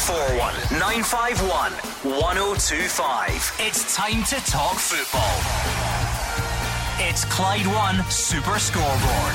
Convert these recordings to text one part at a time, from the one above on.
0141 951 1025. It's time to talk football. It's Clyde One Super Scoreboard.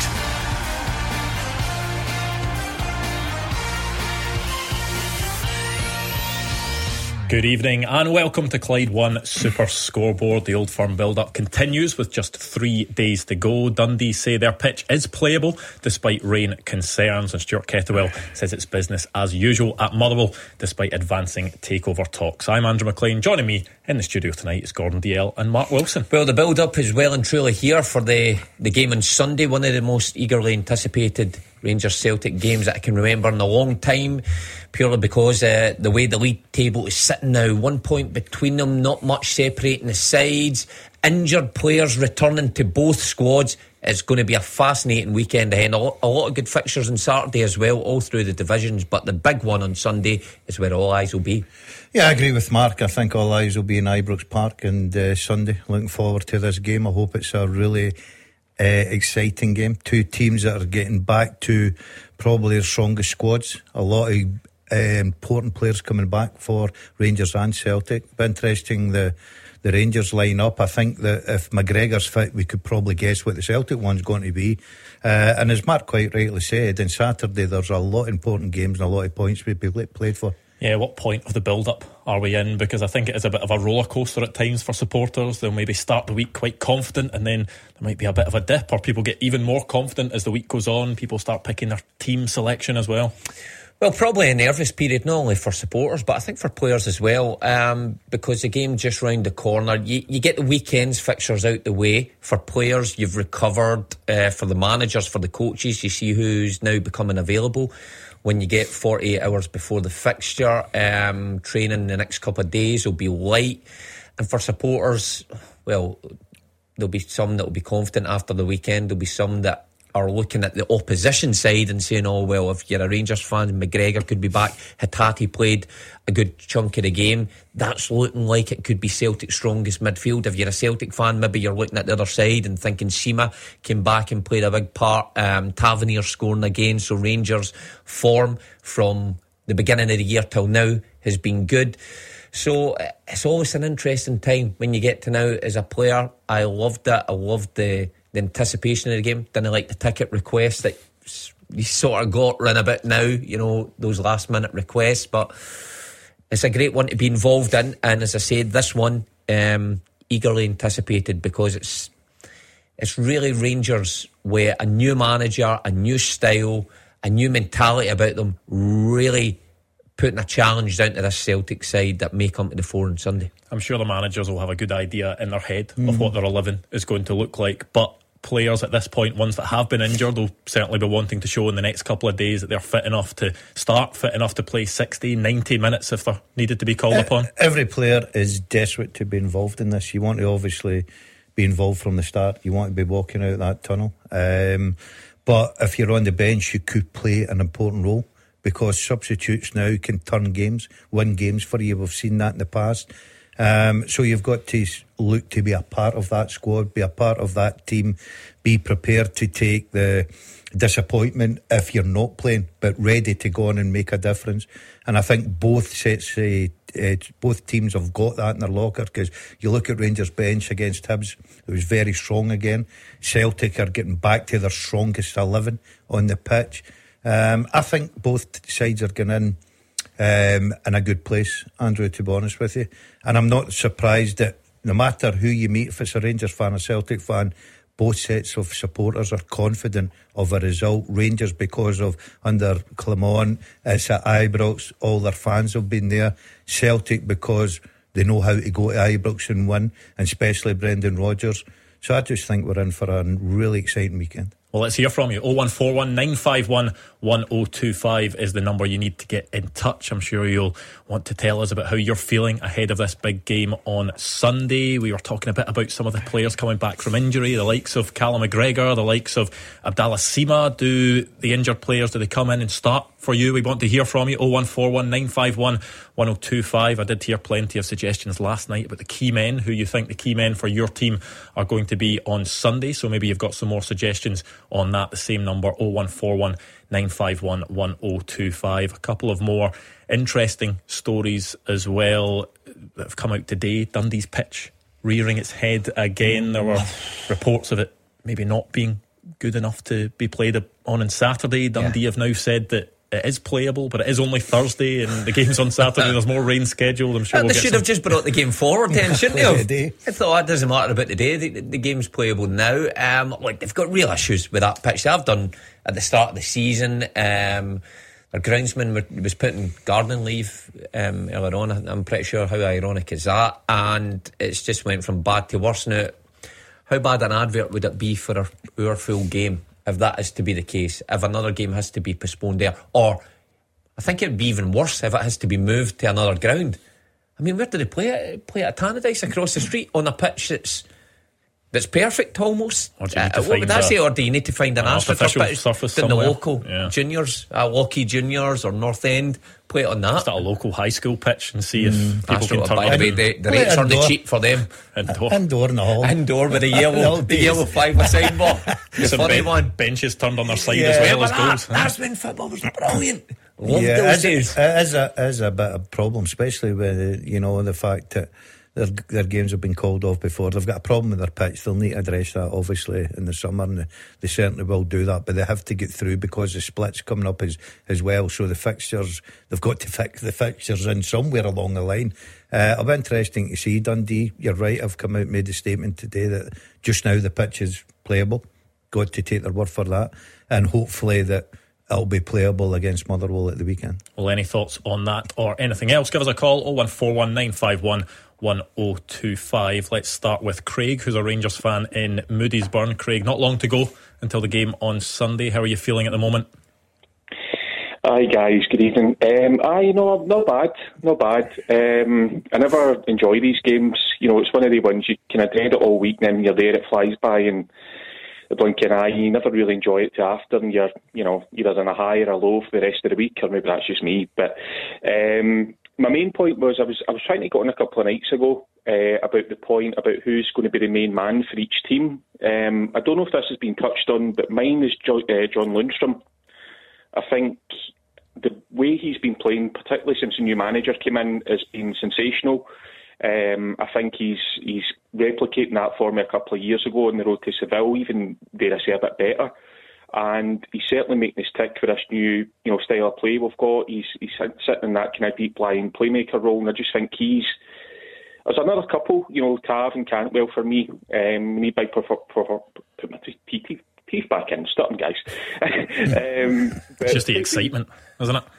Good evening and welcome to Clyde One Super Scoreboard. The Old Firm build-up continues with just 3 days to go. Dundee say their pitch is playable despite rain concerns, and Stuart Kettlewell says it's business as usual at Motherwell despite advancing takeover talks. I'm Andrew McLean. Joining me in the studio tonight is Gordon DL and Mark Wilson. Well, the build-up is well and truly here for the game on Sunday, one of the most eagerly anticipated Rangers-Celtic games that I can remember in a long time, purely because the way the league table is sitting now, 1 point between them, not much separating the sides, injured players returning to both squads. It's going to be a fascinating weekend ahead. A lot of good fixtures on Saturday as well, all through the divisions, but the big one on Sunday is where all eyes will be. Yeah, I agree with Mark. I think all eyes will be in Ibrox Park and Sunday. Looking forward to this game. I hope it's a really exciting game. Two teams that are getting back to probably their strongest squads. A lot of important players coming back for Rangers and Celtic. But interesting the Rangers line up. I think that if McGregor's fit, we could probably guess what the Celtic one's going to be. And as Mark quite rightly said, on Saturday there's a lot of important games and a lot of points to be played for. Yeah, what point of the build-up are we in? Because I think it is a bit of a roller coaster at times for supporters. They'll maybe start the week quite confident and then there might be a bit of a dip, or people get even more confident as the week goes on. People start picking their team selection as well. Well, probably a nervous period, not only for supporters, but I think for players as well, because the game just round the corner. You get the weekend's fixtures out the way. For players, you've recovered. For the managers, for the coaches, you see who's now becoming available. When you get 48 hours before the fixture, training the next couple of days will be light. And for supporters, well, there'll be some that will be confident after the weekend. There'll be some that are looking at the opposition side and saying, oh, well, if you're a Rangers fan, McGregor could be back. Hatate played a good chunk of the game. That's looking like it could be Celtic's strongest midfield. If you're a Celtic fan, maybe you're looking at the other side and thinking Sima came back and played a big part. Tavernier scoring again. So Rangers' form from the beginning of the year till now has been good. So it's always an interesting time when you get to now as a player. I loved it. I loved the anticipation of the game. Didn't like the ticket requests that you sort of got run a bit now, you know, those last minute requests, but it's a great one to be involved in. And as I said, this one eagerly anticipated because it's really Rangers with a new manager, a new style, a new mentality about them, really putting a challenge down to this Celtic side that may come to the fore on Sunday. I'm sure the managers will have a good idea in their head of what their 11 is going to look like, but players at this point, ones that have been injured, will certainly be wanting to show in the next couple of days that they're fit enough to start, fit enough to play 60, 90 minutes if they're needed to be called upon. Every player is desperate to be involved in this. You want to obviously be involved from the start. You want to be walking out that tunnel. But if you're on the bench, you could play an important role, because substitutes now can turn games, win games for you. We've seen that in the past. So you've got to look to be a part of that squad, be a part of that team, be prepared to take the disappointment if you're not playing, but ready to go on and make a difference. And I think both teams have got that in their locker, because you look at Rangers' bench against Hibs, it was very strong again. Celtic are getting back to their strongest 11 on the pitch. I think both sides are going in a good place, Andrew, to be honest with you. And I'm not surprised that no matter who you meet, if it's a Rangers fan or Celtic fan, both sets of supporters are confident of a result. Rangers, because of under Clement, it's at Ibrox, all their fans have been there. Celtic, because they know how to go to Ibrox and win, and especially Brendan Rodgers. So I just think we're in for a really exciting weekend. Well, let's hear from you. 0141 951 1025 is the number you need to get in touch. I'm sure you'll want to tell us about how you're feeling ahead of this big game on Sunday. We were talking a bit about some of the players coming back from injury, the likes of Callum McGregor, the likes of Abdallah Sima. Do the injured players, do they come in and start for you? We want to hear from you. 0141 951 1025. I did hear plenty of suggestions last night about the key men, who you think the key men for your team are going to be on Sunday. So maybe you've got some more suggestions on that. The same number, 0141 951 1025. A couple of more interesting stories as well that have come out today. Dundee's pitch rearing its head again. There were reports of it maybe not being good enough to be played on Saturday. Dundee have now said that it is playable, but it is only Thursday and the game's on Saturday. There's more rain scheduled. I'm sure they should have just brought the game forward then, shouldn't they have? I thought it doesn't matter about the day. The game's playable now. Like, they've got real issues with that pitch. They've done at the start of the season. Their groundsman was put in gardening leave earlier on. I'm pretty sure. How ironic is that? And it's just went from bad to worse now. How bad an advert would it be for our full game if that is to be the case? If another game has to be postponed there, or I think it would be even worse if it has to be moved to another ground. I mean, where do they play it? Play it at Tannadice across the street on a pitch that's perfect almost. What would I say? Or do you need to find an artificial pitch surface in the somewhere? local juniors, Lockheed Juniors or North End? Play it on that. Start a local high school pitch and see if people can turn up. The rates are the cheap for them. Indoor in the hall. Indoor with the yellow 5-a-side ball. The funny one. Benches turned on their side as well as goals. That's when football was brilliant. Loved those those days. It is a bit of a problem, especially with the fact that their games have been called off before. They've got a problem with their pitch. They'll need to address that obviously in the summer, and they certainly will do that, but they have to get through because the split's coming up as well. So the fixtures, they've got to fix the fixtures in somewhere along the line. It'll be interesting to see. Dundee, you're right, I've come out and made a statement today that just now the pitch is playable. Got to take their word for that, and hopefully that it'll be playable against Motherwell at the weekend. Well, any thoughts on that or anything else, give us a call, 0141 951 1025. Let's start with Craig, who's a Rangers fan in Moodiesburn. Craig, not long to go until the game on Sunday. How are you feeling at the moment? Hi guys, good evening. Not bad. I never enjoy these games. It's one of the ones you kind of dread it all week, and then you're there, it flies by and the blink of an eye. You never really enjoy it till after, and you're either in a high or a low for the rest of the week, or maybe that's just me. But my main point was I was trying to get on a couple of nights ago about the point about who's going to be the main man for each team. I don't know if this has been touched on, but mine is John Lundstrom. I think the way he's been playing, particularly since the new manager came in, has been sensational. I think he's replicating that for me a couple of years ago on the road to Seville, even, dare I say, a bit better. And he's certainly making his tick for this new style of play we've got. He's sitting in that kind of deep-lying playmaker role, and I just think there's another couple, Tav and Cantwell for me. We need by put my teeth back in. Stop them, guys. It's just the excitement, isn't it?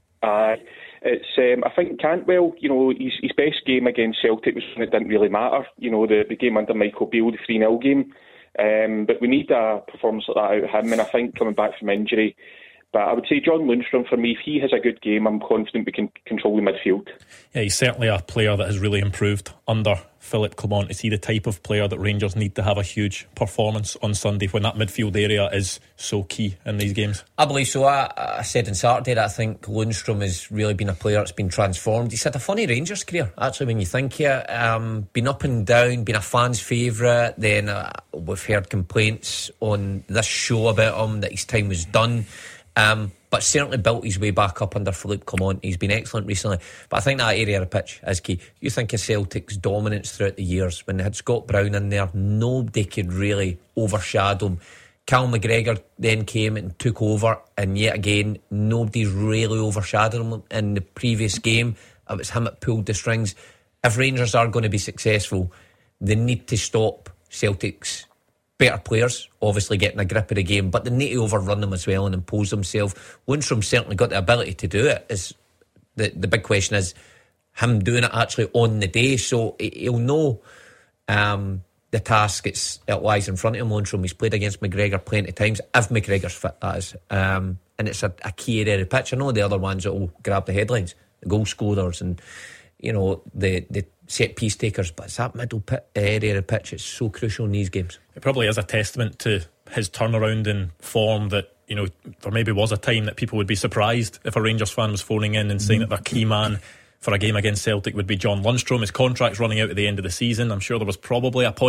I think Cantwell, his best game against Celtic was when it didn't really matter. The game under Michael Beale, the 3-0 game. But we need a performance like that out of him, and I think coming back from injury. But I would say John Lundstrom, for me, if he has a good game, I'm confident we can control the midfield. Yeah, he's certainly a player that has really improved under Philippe Clement. Is he the type of player that Rangers need to have a huge performance on Sunday when that midfield area is so key in these games? I believe so. I said on Saturday that I think Lundstrom has really been a player that's been transformed. He's had a funny Rangers career, actually, when you think here. Been up and down, been a fan's favourite. Then we've heard complaints on this show about him that his time was done. But certainly built his way back up under Philippe Clement. He's been excellent recently, but I think that area of the pitch is key. You think of Celtic's dominance throughout the years. When they had Scott Brown in there, nobody could really overshadow him. Cal McGregor then came and took over, and yet again nobody's really overshadowed him. In the previous game, it was him that pulled the strings. If Rangers are going to be successful, they need to stop Celtic's better players, obviously getting a grip of the game, but they need to overrun them as well and impose themselves. Lundstrom's certainly got the ability to do it. The big question is him doing it actually on the day, so he'll know the task it lies in front of him. Lundstrom, he's played against McGregor plenty of times, if McGregor's fit, that is, and it's a key area of the pitch. I know the other ones that will grab the headlines, the goal scorers and the set piece takers, but it's that middle area of the pitch. It's so crucial in these games. It probably is a testament to his turnaround in form that there maybe was a time that people would be surprised if a Rangers fan was phoning in and saying that their key man for a game against Celtic would be John Lundstrom. His contract's running out at the end of the season. I'm sure there was probably a point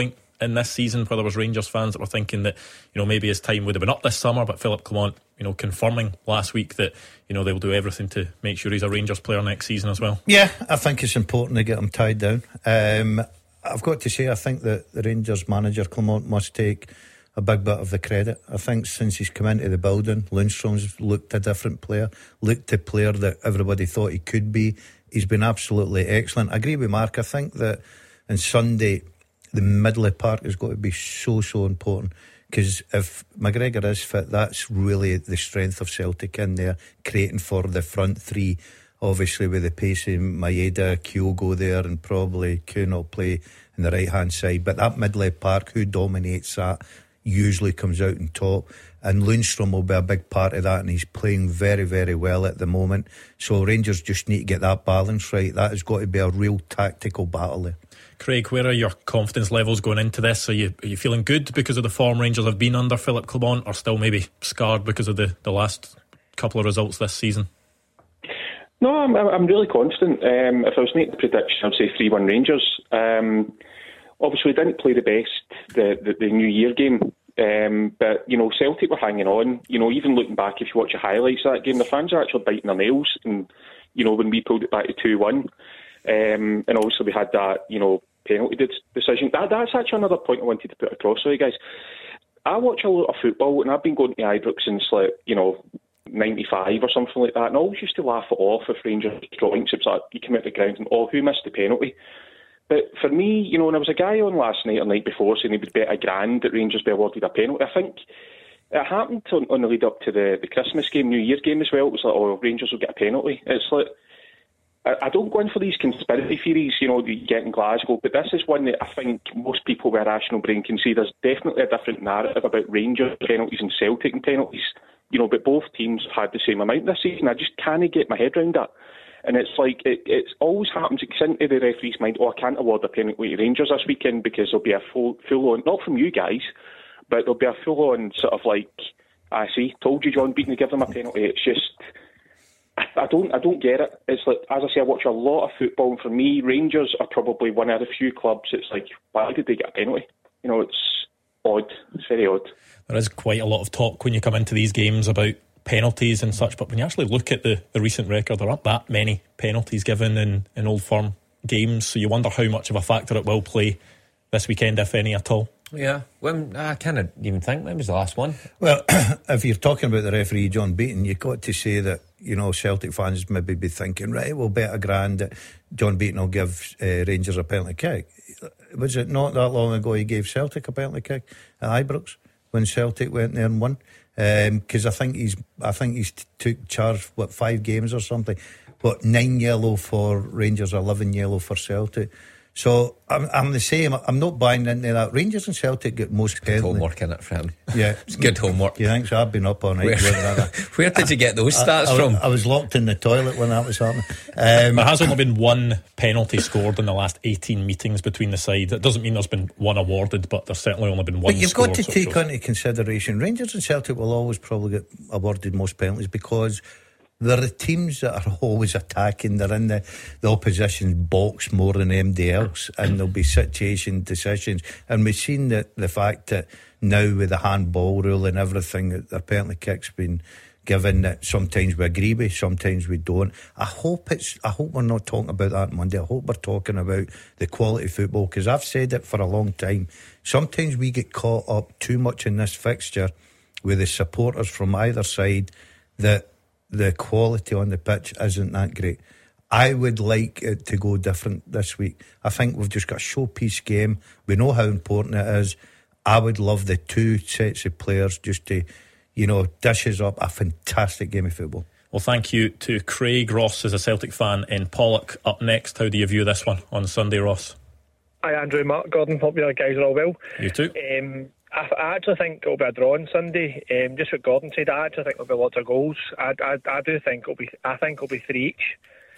in this season where there was Rangers fans that were thinking that, maybe his time would have been up this summer, but Philip Clement, confirming last week that, they'll do everything to make sure he's a Rangers player next season as well. Yeah, I think it's important to get him tied down. I've got to say, I think that the Rangers manager Clement must take a big bit of the credit. I think since he's come into the building, Lundstrom's looked a different player, looked a player that everybody thought he could be. He's been absolutely excellent. I agree with Mark. I think that on Sunday the middle of the park has got to be so important, because if McGregor is fit, that's really the strength of Celtic in there, creating for the front three, obviously with the pace of Maeda, Kyogo there, and probably Kuhn will play on the right hand side. But that middle of the park, who dominates that usually comes out on top, and Lundstrom will be a big part of that, and he's playing very, very well at the moment. So Rangers just need to get that balance right. That has got to be a real tactical battle there. Craig, where are your confidence levels going into this? Are you feeling good because of the form Rangers have been under Philip Clement, or still maybe scarred because of the last couple of results this season? No, I'm really confident. If I was making a prediction, I'd say 3-1 Rangers. Obviously, we didn't play the best the New Year game, but Celtic were hanging on. Even looking back, if you watch the highlights of that game, the fans are actually biting their nails. And when we pulled it back to 2-1, and obviously we had that penalty decision. That's actually another point I wanted to put across to you guys. I watch a lot of football, and I've been going to Ibrox since 95 or something like that, and I always used to laugh it off if Rangers drawings. It's like you come out the ground and who missed the penalty? But for me, when there was a guy on last night or night before saying he would bet $1,000 that Rangers be awarded a penalty, I think it happened on the lead up to the Christmas game, New Year's game as well. It was like, Rangers will get a penalty. It's like, I don't go in for these conspiracy theories, that you get in Glasgow, but this is one that I think most people with a rational brain can see there's definitely a different narrative about Rangers penalties and Celtic and penalties. But both teams have had the same amount this season. I just can't get my head around that. And it's like, it always happens, it gets into the referee's mind, I can't award a penalty to Rangers this weekend because there'll be a full-on, not from you guys, but there'll be a full-on sort of like, I see, told you John Beaton to give them a penalty. It's just, I don't get it. It's like, as I say, I watch a lot of football, and for me, Rangers are probably one of the few clubs it's like, why did they get a penalty? It's odd. It's very odd. There is quite a lot of talk when you come into these games about penalties and such, but when you actually look at the recent record, there aren't that many penalties given in Old Firm games, so you wonder how much of a factor it will play this weekend, if any at all. Yeah, well, I can't even think when was the last one. Well, if you're talking about the referee John Beaton, you've got to say that Celtic fans maybe be thinking, right, we'll bet $1,000 that John Beaton will give Rangers a penalty kick. Was it not that long ago he gave Celtic a penalty kick at Ibrox when Celtic went there and won? Because I think he's took charge 5 games or something, but 9 yellow for Rangers, 11 yellow for Celtic. So I'm the same. I'm not buying into that. Rangers and Celtic get most penalties. Homework in it for him. Yeah, it's good homework. You think so? I've been up all night. Where did you get those stats from? I was locked in the toilet when that was happening. There has only been one penalty scored in the last 18 meetings between the sides. It doesn't mean there's been one awarded, but there's certainly only been one. But you've scored, got to take into consideration Rangers and Celtic will always probably get awarded most penalties because they're the teams that are always attacking. They're in the opposition's box more than anybody else, and there'll be situation decisions. And we've seen the fact that now with the handball rule and everything, that the penalty kick's been given, that sometimes we agree with, sometimes we don't. I hope we're not talking about that on Monday. I hope we're talking about the quality of football, because I've said it for a long time. Sometimes we get caught up too much in this fixture with the supporters from either side that the quality on the pitch isn't that great. I would like it to go different this week. I think we've just got a showpiece game. We know how important it is. I would love the two sets of players just to, dishes up a fantastic game of football. Well, thank you to Craig. Ross is a Celtic fan in Pollock. Up next, how do you view this one on Sunday, Ross? Hi, Andrew, Mark, Gordon. Hope you guys are all well. You too. I actually think it'll be a draw on Sunday. Just what Gordon said, I actually think there'll be lots of goals. I do think it'll be 3 each.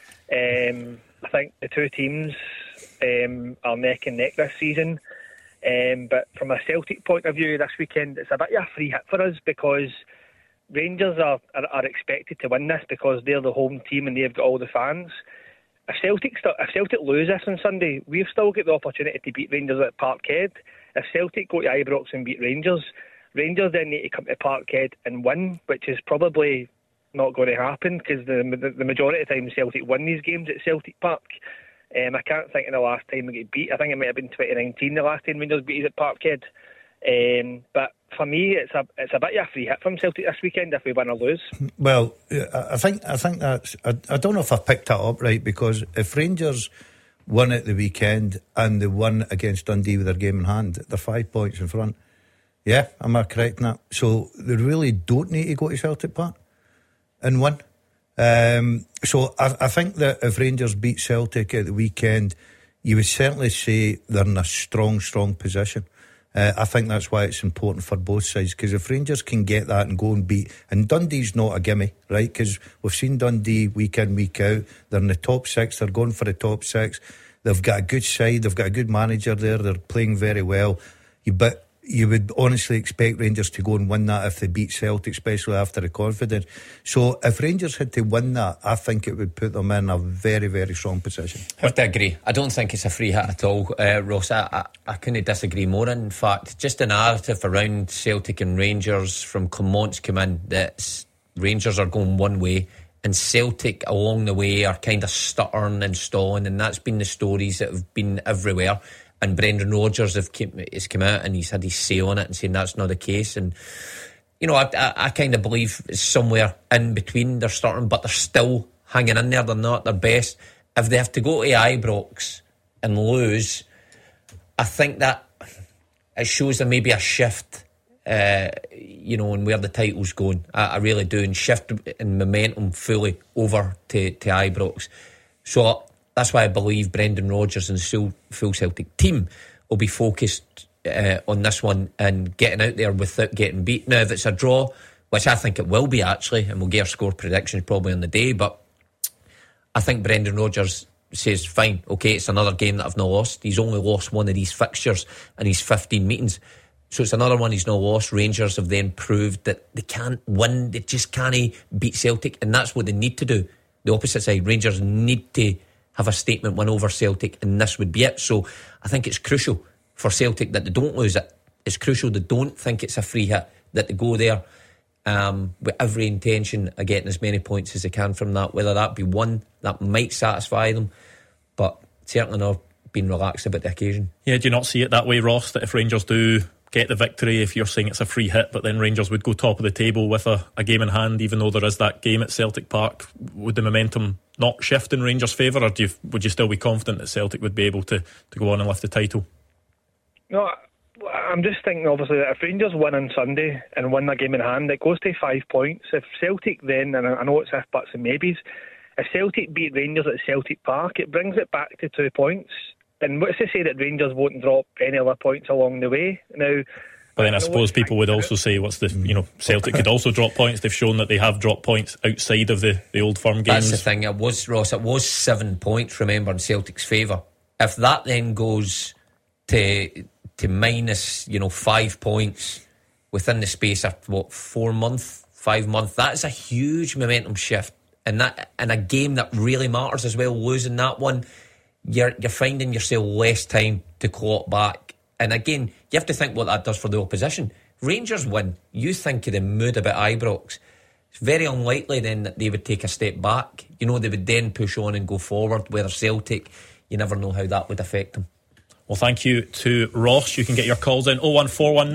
I think the two teams are neck and neck this season. But from a Celtic point of view, this weekend it's a bit of a free hit for us because Rangers are expected to win this because they're the home team and they've got all the fans. If Celtic lose this on Sunday, we've still got the opportunity to beat Rangers at Parkhead. If Celtic go to Ibrox and beat Rangers then need to come to Parkhead and win, which is probably not going to happen because the majority of the time Celtic win these games at Celtic Park. I can't think of the last time we get beat. I think it might have been 2019 the last time Rangers beat us at Parkhead. But for me, it's a bit of a free hit from Celtic this weekend if we win or lose. Well, I think that's. I don't know if I've picked that up right, because if Rangers won at the weekend and they won against Dundee with their game in hand, they're 5 points in front. Yeah, am I correct in that? So they really don't need to go to Celtic Park and win. So I think that if Rangers beat Celtic at the weekend, you would certainly say they're in a strong position. I think that's why it's important for both sides, because if Rangers can get that and go and beat, and Dundee's not a gimme, right? Because we've seen Dundee week in, week out. They're in the top six, they're going for the top six. They've got a good side, they've got a good manager there, they're playing very well. But you would honestly expect Rangers to go and win that if they beat Celtic, especially after the confidence. So if Rangers had to win that, I think it would put them in a very, very strong position. I have to agree. I don't think it's a free hit at all, Ross. I couldn't disagree more. In fact, just the narrative around Celtic and Rangers from Clement's come in that Rangers are going one way and Celtic along the way are kind of stuttering and stalling, and that's been the stories that have been everywhere. And Brendan Rodgers has come out and he's had his say on it and saying that's not the case. And, you know, I kind of believe it's somewhere in between. They're starting, but they're still hanging in there. They're not at their best. If they have to go to Ibrox and lose, I think that it shows there may be a shift, you know, in where the title's going. I really do. And shift in momentum fully over to Ibrox. So that's why I believe Brendan Rodgers and the full Celtic team will be focused on this one and getting out there without getting beat. Now, if it's a draw, which I think it will be actually, and we'll get our score predictions probably on the day, but I think Brendan Rodgers says, fine, okay, it's another game that I've not lost. He's only lost one of these fixtures in his 15 meetings. So it's another one he's not lost. Rangers have then proved that they can't win, they just can't beat Celtic, and that's what they need to do. The opposite side, Rangers need to have a statement win over Celtic, and this would be it. So I think it's crucial for Celtic that they don't lose it. It's crucial they don't think it's a free hit, that they go there with every intention of getting as many points as they can from that, whether that be one that might satisfy them, but certainly not being relaxed about the occasion. Yeah, do you not see it that way, Ross, that if Rangers do get the victory, if you're saying it's a free hit, but then Rangers would go top of the table with a game in hand, even though there is that game at Celtic Park, would the momentum not shift in Rangers' favour, or would you still be confident that Celtic would be able to go on and lift the title? No, I'm just thinking obviously that if Rangers win on Sunday and win their game in hand, it goes to 5 points. If Celtic then, and I know it's if buts and maybes, if Celtic beat Rangers at Celtic Park, it brings it back to 2 points. And what's to say that Rangers won't drop any other points along the way? Now, but then I suppose people would also say, Celtic could also drop points. They've shown that they have dropped points outside of the Old Firm games. That's the thing. It was 7 points, remember, in Celtic's favour. If that then goes to minus, 5 points within the space of 5 months, that's a huge momentum shift. And that in a game that really matters as well, losing that one, you're finding yourself less time to claw it back. And again, you have to think what that does for the opposition. Rangers win, you think of the mood about Ibrox. It's very unlikely then that they would take a step back. They would then push on and go forward. Whether Celtic, you never know how that would affect them. Well, thank you to Ross. You can get your calls in 0141951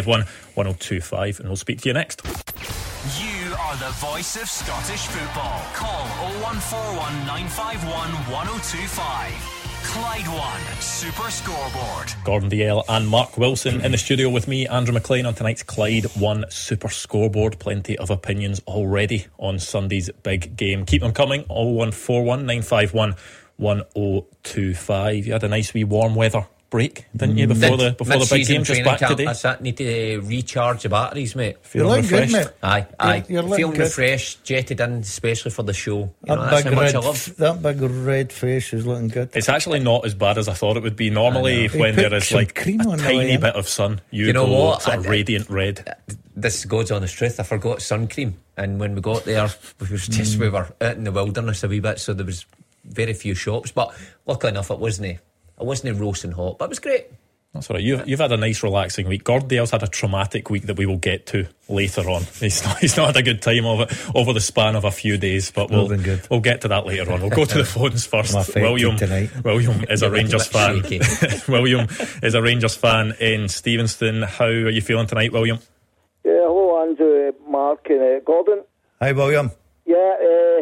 1025 and we'll speak to you next. You are the voice of Scottish football. Call 0141 951 1025. Clyde One Super Scoreboard. Gordon Dalziel and Mark Wilson in the studio with me, Andrew McLean, on tonight's Clyde One Super Scoreboard. Plenty of opinions already on Sunday's big game. Keep them coming. 0141 951 1025. You had a nice wee warm weather break, didn't you, before the big game, just back today? That's it. Need to recharge the batteries, mate. Feeling refreshed. Good, mate. Aye. You're feeling good. Refreshed, jetted in, especially for the show. That That's big red face is looking good. It's actually not as bad as I thought it would be. Normally, when there is like a tiny bit of sun, you know go what? Sort of radiant red. This is God's honest truth. I forgot sun cream, and when we got there, we were out in the wilderness a wee bit, so there was very few shops. But luckily enough, it wasn't roasting hot, but it was great. That's all right. You've had a nice relaxing week. Gordale's had a traumatic week that we will get to later on. He's not had a good time of it over the span of a few days, but we'll get to that later on. We'll go to the phones first. William is a Rangers fan. William is a Rangers fan in Stevenston. How are you feeling tonight, William? Yeah, hello Andrew, Mark and Gordon. Hi William. Yeah,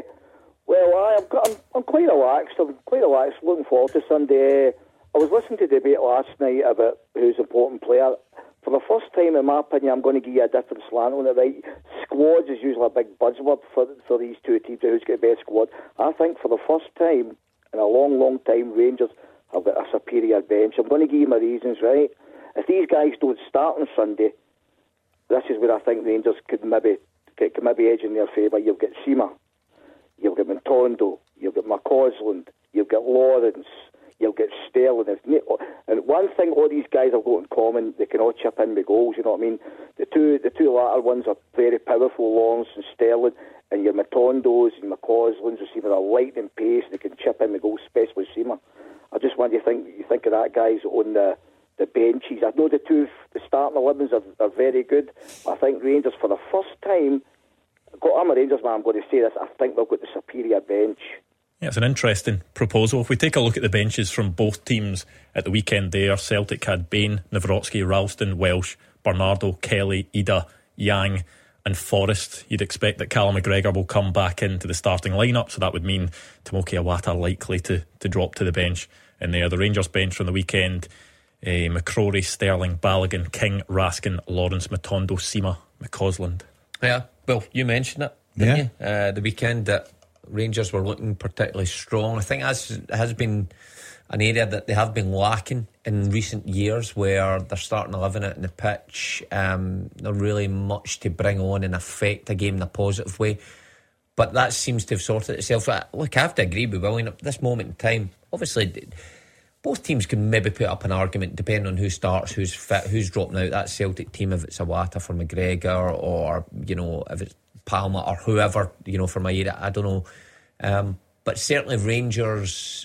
well I'm quite relaxed. Looking forward to Sunday. I was listening to the debate last night about who's an important player. For the first time, in my opinion, I'm going to give you a different slant on it. Right, squads is usually a big buzzword for these two teams. Who's got the best squad? I think for the first time in a long time, Rangers have got a superior bench. I'm going to give you my reasons. Right, if these guys don't start on Sunday, this is where I think Rangers could maybe edge in their favour. You've got Sima, you've got Montondo, you've got McCausland, you've got Lawrence. You'll get Sterling. And one thing all these guys have got in common, they can all chip in with goals, you know what I mean? The two latter ones are very powerful, Lawrence and Sterling, and your Matondos and McCauslands receive a lightning pace, they can chip in with goals, especially Seamer. I just want you think of that, guys, on the benches. I know the starting 11s are very good. I think Rangers, for the first time, I'm a Rangers man, I'm going to say this, I think they've got the superior bench. Yeah, it's an interesting proposal. If we take a look at the benches from both teams at the weekend there, Celtic had Bain, Nawrocki, Ralston, Welsh, Bernardo, Kelly, Ida, Yang and Forrest. You'd expect that Callum McGregor will come back into the starting lineup, so that would mean Tomoki Iwata likely to drop to the bench in there. The Rangers bench from the weekend, McCrory, Sterling, Balogun, King, Raskin, Lawrence, Matondo, Sima, McCausland. Yeah, well, you mentioned it, didn't you? The weekend that Rangers were looking particularly strong. I think has been an area that they have been lacking in recent years, where they're starting 11 out in the pitch. Not really much to bring on and affect a game in a positive way. But that seems to have sorted itself. Look, I have to agree with William. At this moment in time, obviously, both teams can maybe put up an argument depending on who starts, who's fit, who's dropping out. That Celtic team, if it's Iwata for McGregor, or if it's Palmer or whoever, for my area, I don't know. But certainly Rangers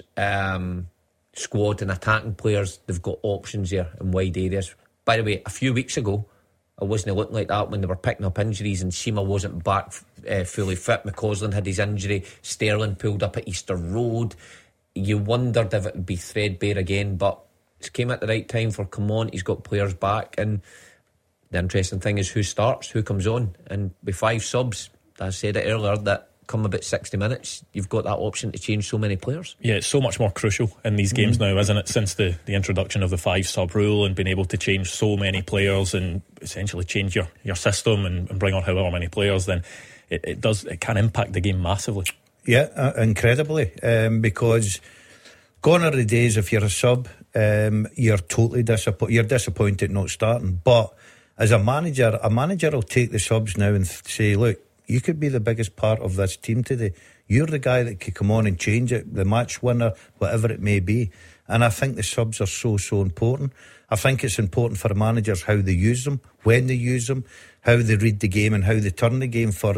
squad and attacking players, they've got options there in wide areas. By the way, a few weeks ago, it wasn't looking like that when they were picking up injuries and Sima wasn't back fully fit. McCausland had his injury. Sterling pulled up at Easter Road. You wondered if it would be threadbare again, but it came at the right time for come on. He's got players back, and the interesting thing is who starts, who comes on. And with 5 subs, I said it earlier, that come about 60 minutes, you've got that option to change so many players. Yeah, it's so much more crucial in these games now, isn't it? Since the introduction of the 5 sub rule and being able to change so many players and essentially change your system and bring on however many players, then it can impact the game massively. Yeah, incredibly, because gone are the days if you're a sub, you're totally disappointed not starting. But as a manager will take the subs now and say, look, you could be the biggest part of this team today. You're the guy that could come on and change it, the match winner, whatever it may be. And I think the subs are so important. I think it's important for the managers how they use them, when they use them, how they read the game and how they turn the game for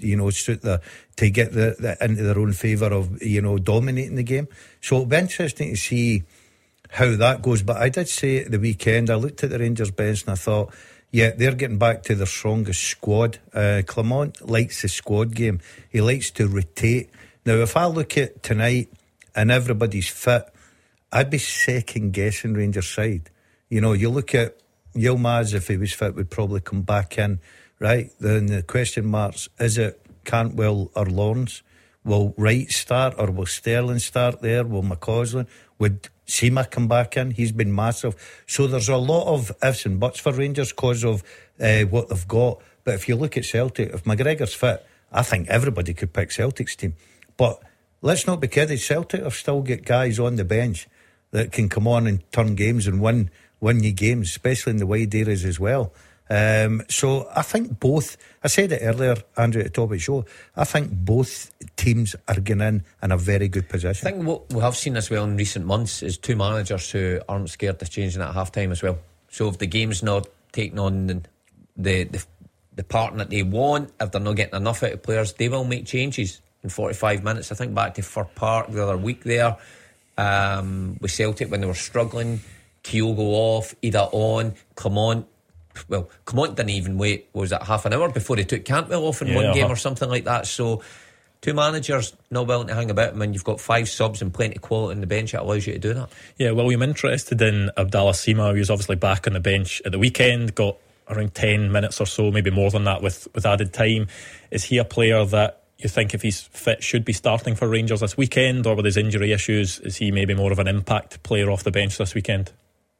to get the into their own favour of dominating the game. So it'll be interesting to see how that goes. But I did say at the weekend, I looked at the Rangers bench and I thought, yeah, they're getting back to their strongest squad. Clement likes the squad game. He likes to rotate. Now, if I look at tonight and everybody's fit, I'd be second guessing Rangers side. You look at Yilmaz, if he was fit, would probably come back in, right? Then the question marks, is it Cantwell or Lawrence? Will Wright start or will Sterling start there? Will McCausland? Would Sima come back in? He's been massive. So there's a lot of ifs and buts for Rangers because of what they've got. But if you look at Celtic, if McGregor's fit, I think everybody could pick Celtic's team. But let's not be kidding, Celtic have still got guys on the bench that can come on and turn games and win you games, especially in the wide areas as well. So I think both, I said it earlier, Andrew, at the top of the show, I think both teams are going in a very good position. I think what we have seen as well in recent months is 2 managers who aren't scared of changing at half time as well. So if the game's not taking on the pattern that they want, if they're not getting enough out of players, they will make changes in 45 minutes. I think back to Fir Park the other week there, with Celtic when they were struggling, Kyogo off, Ida on, Clement didn't even wait, was it half an hour before he took Cantwell off in one game or something like that. So two managers not willing to hang about him, and you've got 5 subs and plenty of quality on the bench. It allows you to do that. Yeah, William, interested in Abdallah Sima. He was obviously back on the bench at the weekend, got around 10 minutes or so, maybe more than that with added time. Is he a player that you think, if he's fit, should be starting for Rangers this weekend, or with his injury issues, is he maybe more of an impact player off the bench this weekend?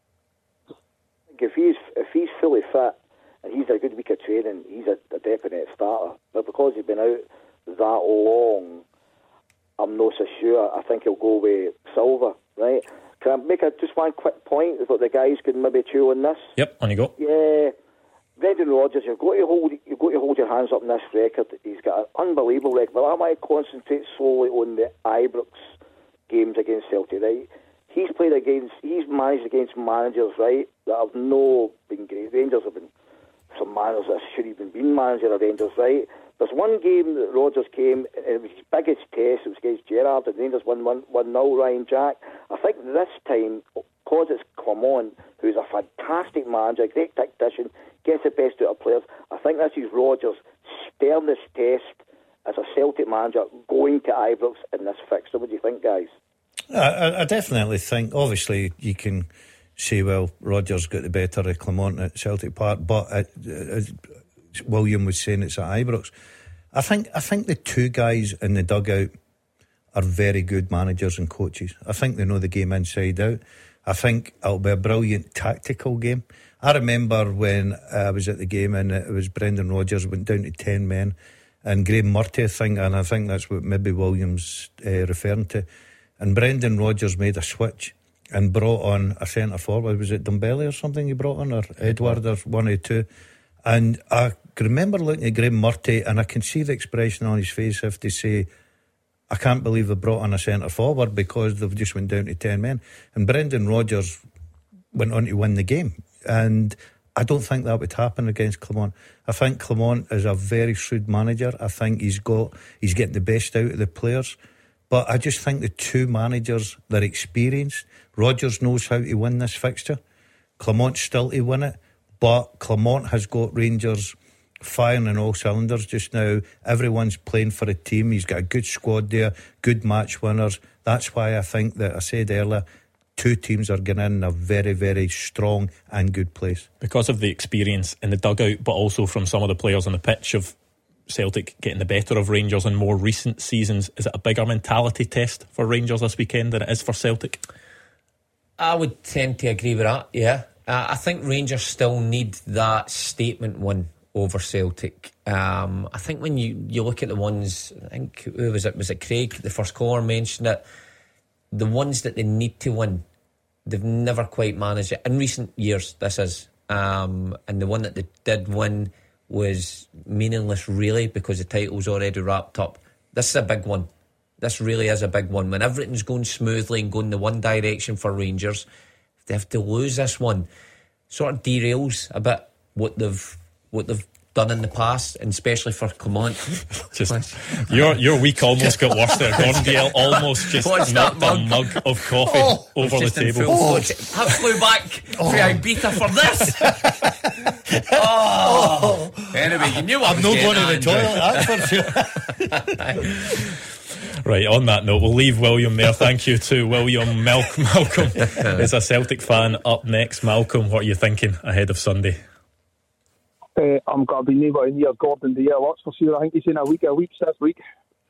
If he's fully fit and he's a good week of training, he's a definite starter. But because he's been out that long, I'm not so sure. I think he'll go with Silva, right? Can I make just one quick point that the guys could maybe chew on this? Yep, on you go. Yeah, Brendan Rodgers, you've got to hold your hands up in this record. He's got an unbelievable record. But I might concentrate solely on the Ibrox games against Celtic, right? He's managed against managers, right, that have no been great. Rangers have been some managers that should even been manager of Rangers, right? There's one game that Rodgers came, and it was his biggest test. It was against Gerrard, and Rangers won 1-0, Ryan Jack. I think this time, because it's Clement, who's a fantastic manager, a great tactician, gets the best out of players, I think this is Rodgers' sternest test as a Celtic manager going to Ibrox in this fixture. What do you think, guys? I definitely think, obviously, you can say, well, Rodgers got the better of Clement at Celtic Park, but as William was saying, it's at Ibrox. I think the two guys in the dugout are very good managers and coaches. I think they know the game inside out. I think it'll be a brilliant tactical game. I remember when I was at the game and it was Brendan Rodgers went down to 10 men, and Graham Murty, I think that's what maybe Williams referring to. And Brendan Rodgers made a switch and brought on a centre forward. Was it Dumbelli or something he brought on, or Edward, or one or two? And I remember looking at Graham Murty, and I can see the expression on his face if they say, I can't believe they brought on a centre forward because they've just went down to 10 men. And Brendan Rodgers went on to win the game. And I don't think that would happen against Clement. I think Clement is a very shrewd manager. I think he's getting the best out of the players. But I just think the two managers, they're experienced. Rodgers knows how to win this fixture. Clement's still to win it. But Clement has got Rangers firing on all cylinders just now. Everyone's playing for a team. He's got a good squad there, good match winners. That's why I think that I said earlier, two teams are getting in a very, very strong and good place. Because of the experience in the dugout, but also from some of the players on the pitch of Celtic getting the better of Rangers in more recent seasons, is it a bigger mentality test for Rangers this weekend than it is for Celtic? I would tend to agree with that, yeah. I think Rangers still need that statement win over Celtic. I think when you look at the ones, I think, who was it Craig, the first caller mentioned it, the ones that they need to win, they've never quite managed it. In recent years, this is. And the one that they did win was meaningless, really, because the title's already wrapped up. This is a big one. This really is a big one. When everything's going smoothly and going the one direction for Rangers, if they have to lose this one, sort of derails a bit what they've done in the past, and especially for Clement. Just your week almost got worse there. Gordon Dalziel almost just knocked a mug of coffee over the table. I flew back for Ibiza for this. Anyway, you knew I'm not going to the toilet, that's for sure. Right, on that note, we'll leave William there. Thank you to William. Malcolm is a Celtic fan. Up next, Malcolm, what are you thinking ahead of Sunday? I'm going to be neighbour near Gordon Dalziel, that's for sure. I think he's in a week this week.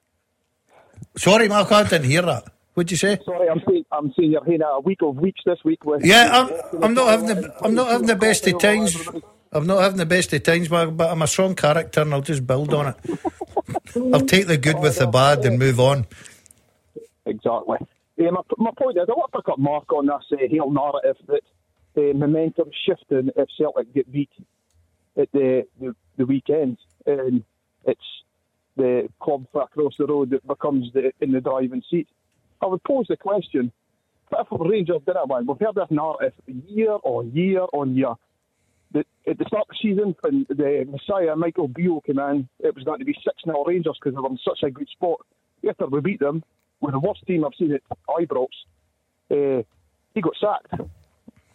Sorry, Malcolm, I didn't hear that. What'd you say? Sorry, I'm saying you're having a week of weeks this week. With I'm not having the best of times. I'm not having the best of times, but I'm a strong character and I'll just build on it. I'll take the good with the bad and move on. Exactly. My point is, I want to pick up Mark on this whole narrative that the momentum shifting if Celtic get beat at the weekend, and it's the club across the road that becomes in the driving seat. I would pose the question, but if Rangers did it, we've heard this narrative year on year on year. That at the start of the season, when the Messiah Michael Beale came in, it was going to be 6-0 Rangers because they were in such a good spot. After we beat them, with the worst team I've seen at Ibrox, he got sacked.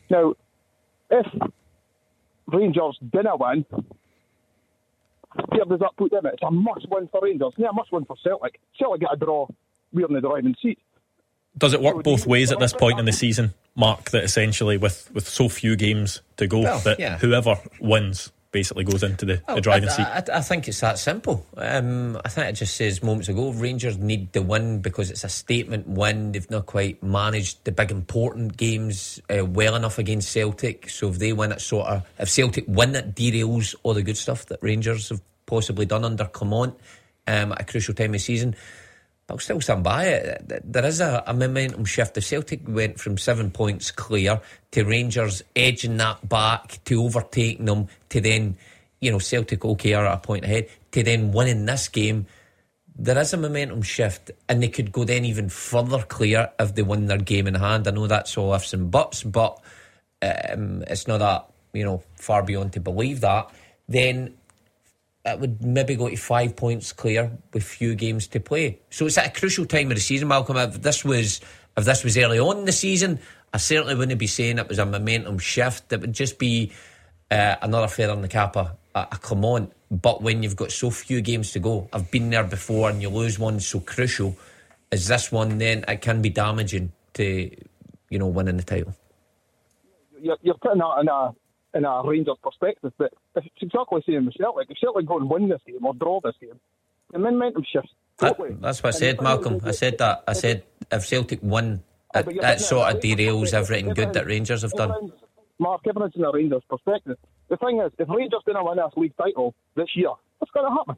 Now, if Rangers didn't win, where does that put them? It's a must-win for Rangers. Yeah, a must-win for Celtic. Celtic get a draw. We're in the driving seat. Does it work both ways at this point in the season, Mark, that essentially with so few games to go, whoever wins basically goes into the driving seat? I think it's that simple. I think it just says moments ago, Rangers need the win because it's a statement win. They've not quite managed the big important games well enough against Celtic. So if they win it, if Celtic win, it derails all the good stuff that Rangers have possibly done under Clement at a crucial time of the season. But I'll still stand by it. There is a momentum shift. If Celtic went from 7 points clear to Rangers edging that back to overtaking them to then, Celtic are at a point ahead, to then winning this game, there is a momentum shift, and they could go then even further clear if they win their game in hand. I know that's all ifs and buts, but it's not that far beyond to believe that. Then it would maybe go to 5 points clear with few games to play. So it's at a crucial time of the season, Malcolm. If this was early on in the season, I certainly wouldn't be saying it was a momentum shift. It would just be another feather in the cap of Clement. But when you've got so few games to go, I've been there before, and you lose one so crucial as this one, then it can be damaging to winning the title. You're putting that in a Rangers perspective, but it's exactly the same with Celtic. If Celtic go and win this game or draw this game, the momentum shifts totally. That's what I said, Malcolm. I said that. I said if Celtic win, it sort of derails everything good that Rangers have done. Mark, everyone's in a Rangers perspective. The thing is, if Rangers didn't win this league title this year, what's going to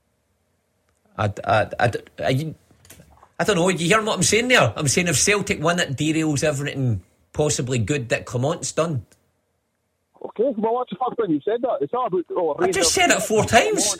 happen? I don't know. You hear what I'm saying there? I'm saying if Celtic win, it derails everything possibly good that Clement's done. Okay, well, that's the first time you said that. It's all about... I just said it 4 times.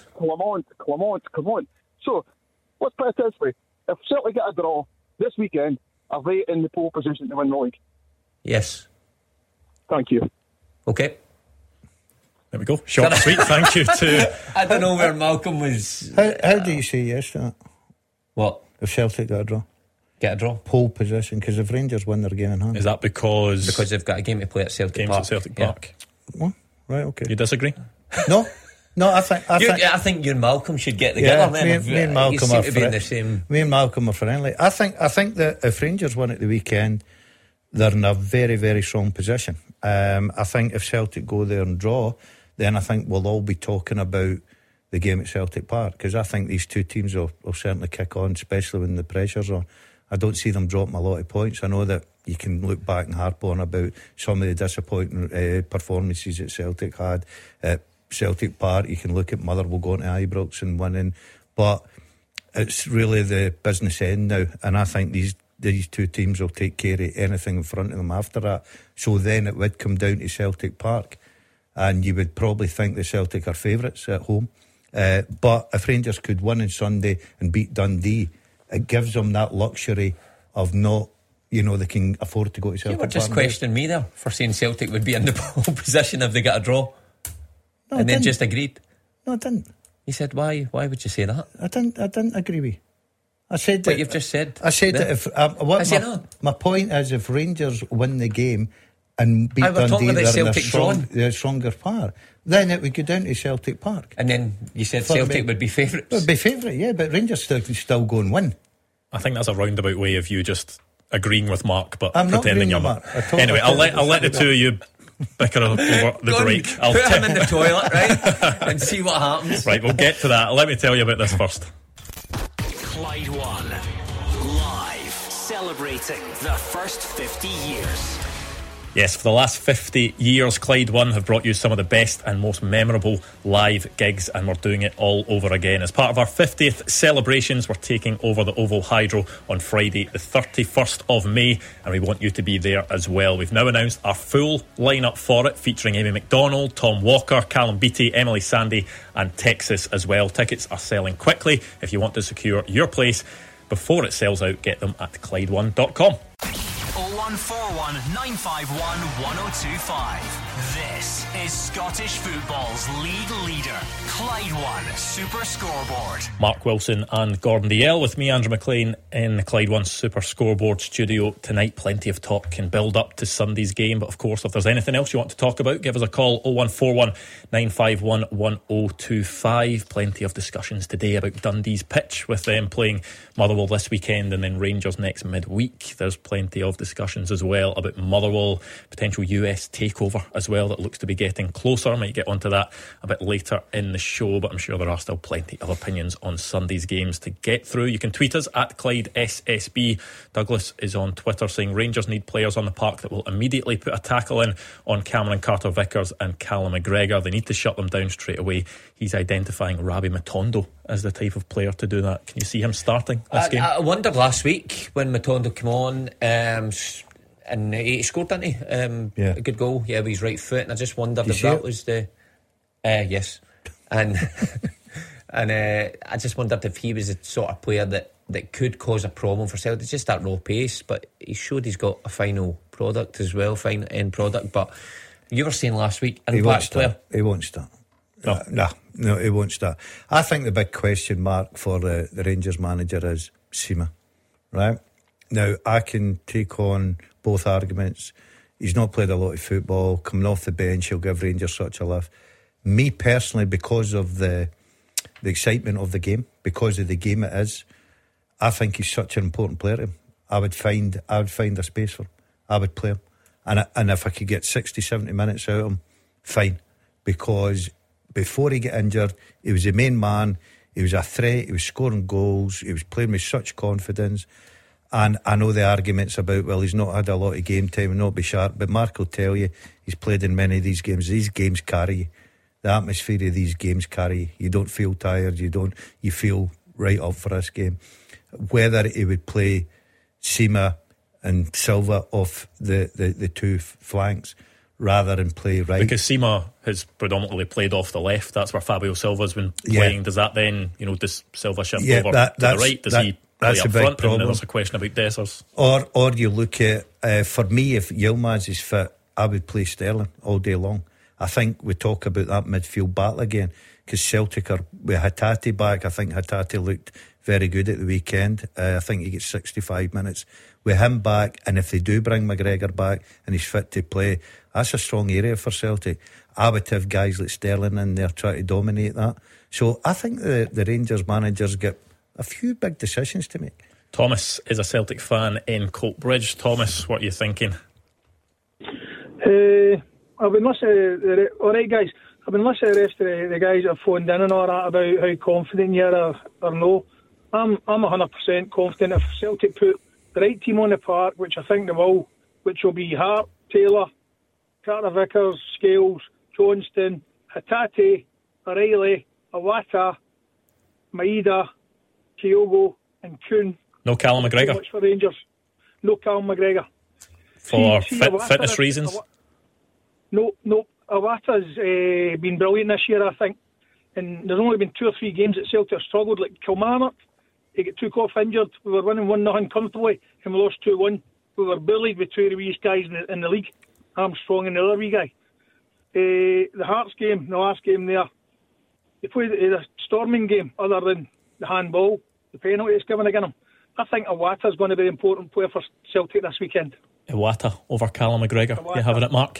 Clement. So, let's put it this way. If Celtic get a draw this weekend, are they in the pole position to win the league? Yes. Thank you. Okay. There we go. Short and sweet. Thank you to... I don't know where Malcolm was... How do you say yes to that? What? If Celtic got a draw? Get a draw. Pole position, because if Rangers win their game in hand. Is that because... Because they've got a game to play at Celtic Park. At Celtic Park. Well, right, okay. You disagree? No, I think you and Malcolm should get together. Yeah, me and Malcolm are the same. Me and Malcolm are friendly. I think that if Rangers win at the weekend, they're in a very, very strong position. I think if Celtic go there and draw, then I think we'll all be talking about the game at Celtic Park, because I think these two teams will certainly kick on, especially when the pressure's on. I don't see them dropping a lot of points. I know that you can look back and harp on about some of the disappointing performances that Celtic had at Celtic Park. You can look at Motherwell going to Ibrox and winning, but it's really the business end now, and I think these two teams will take care of anything in front of them after that. So then it would come down to Celtic Park, and you would probably think the Celtic are favourites at home. But if Rangers could win on Sunday and beat Dundee, it gives them that luxury of not, they can afford to go to Celtic Park. You were just questioning me there for saying Celtic would be in the pole position if they got a draw. No, and then just agreed. No, I didn't. You said, why would you say that? I didn't agree with you. I said that. But you've just said. I said that if my point is, if Rangers win the game and beat Dundee, they're stronger part, then it would go down to Celtic Park. And then you said Celtic would be favourites. Would be favourite, yeah, but Rangers still go and win. I think that's a roundabout way of you just agreeing with Mark, but I'm pretending you're Mark. Anyway, I'll let the two of you bicker over the break. I'll put him in the toilet, right, and see what happens. Right, we'll get to that. Let me tell you about this first. Clyde One, live, celebrating the first 50 years. Yes, for the last 50 years, Clyde One have brought you some of the best and most memorable live gigs, and we're doing it all over again. As part of our 50th celebrations, we're taking over the Oval Hydro on Friday the 31st of May, and we want you to be there as well. We've now announced our full lineup for it, featuring Amy McDonald, Tom Walker, Callum Beattie, Emily Sandé and Texas as well. Tickets are selling quickly. If you want to secure your place before it sells out, get them at Clyde1.com. 0141 951 1025. This is Scottish football's league leader, Clyde One Super Scoreboard. Mark Wilson and Gordon Dalziel with me, Andrew McLean, in the Clyde One Super Scoreboard studio tonight. Plenty of talk can build up to Sunday's game, but of course if there's anything else you want to talk about, give us a call. 0141 951 1025. Plenty of discussions today about Dundee's pitch, with them playing Motherwell this weekend and then Rangers next midweek. There's plenty of discussions as well about Motherwell, potential US takeover as well, that looks to be getting closer. Might get onto that a bit later in the show, but I'm sure there are still plenty of opinions on Sunday's games to get through. You can tweet us at Clyde SSB. Douglas is on Twitter saying Rangers need players on the park that will immediately put a tackle in on Cameron Carter-Vickers and Callum McGregor. They need to shut them down straight away. He's identifying Rabi Matondo as the type of player to do that. Can you see him starting this game? I wondered last week when Matondo came on, and he scored, didn't he? A good goal, with his right foot. And I just wondered if that was the... yes. And and I just wondered if he was the sort of player that could cause a problem for Celtic. It's just that raw pace, but he showed he's got a final product as well, fine end product. But you were saying last week, impact player. He won't start. No, he won't start. I think the big question mark for the Rangers manager is Sima, right? Now, I can take on both arguments. He's not played a lot of football. Coming off the bench, he'll give Rangers such a lift. Me personally, because of the excitement of the game, because of the game it is, I think he's such an important player to him. I would find a space for him. I would play him. And if I could get 60, 70 minutes out of him, fine. Because before he got injured, he was the main man. He was a threat. He was scoring goals. He was playing with such confidence. And I know the arguments about, well, he's not had a lot of game time and not be sharp. But Mark will tell you, he's played in many of these games. These games carry you. The atmosphere of these games carry you. You don't feel tired. You feel right up for this game. Whether he would play Sima and Silva off the two flanks rather than play right. Because Sima has predominantly played off the left. That's where Fabio Silva's been playing. Does that then, does Silva shift over to the right? Does he play up front? And then there's a question about Dessers. Or you look at, for me, if Yilmaz is fit, I would play Sterling all day long. I think we talk about that midfield battle again, because Celtic are with Hatate back. I think Hatate looked very good at the weekend. I think he gets 65 minutes with him back, and if they do bring McGregor back and he's fit to play, that's a strong area for Celtic. I would have guys like Sterling in there trying to dominate that. So I think the Rangers managers get a few big decisions to make. Thomas is a Celtic fan in Coatbridge. Thomas, what are you thinking? I've been listening. Alright, guys. I've been listening to the rest of the guys that have phoned in and all that about how confident you are or no. I'm 100% confident if Celtic put the right team on the park, which I think they will, which will be Hart, Taylor, Carter-Vickers, Scales, Johnston, Hatate, O'Reilly, Iwata, Maeda, Kyogo and Kuhn. No Callum McGregor? Much for Rangers. No Callum McGregor. For fitness reasons? No. Iwata's been brilliant this year, I think. And there's only been 2 or 3 games that Celtic have struggled, like Kilmarnock. He got took off injured. We were winning 1-0 comfortably and we lost 2-1. We were bullied with 2 of the wee guys in the league. Armstrong and the other wee guy. The Hearts game, the last game there, they played a storming game other than the handball, the penalty it's given against him. I think Iwata's going to be the important player for Celtic this weekend. Iwata over Callum McGregor. You having it, Mark?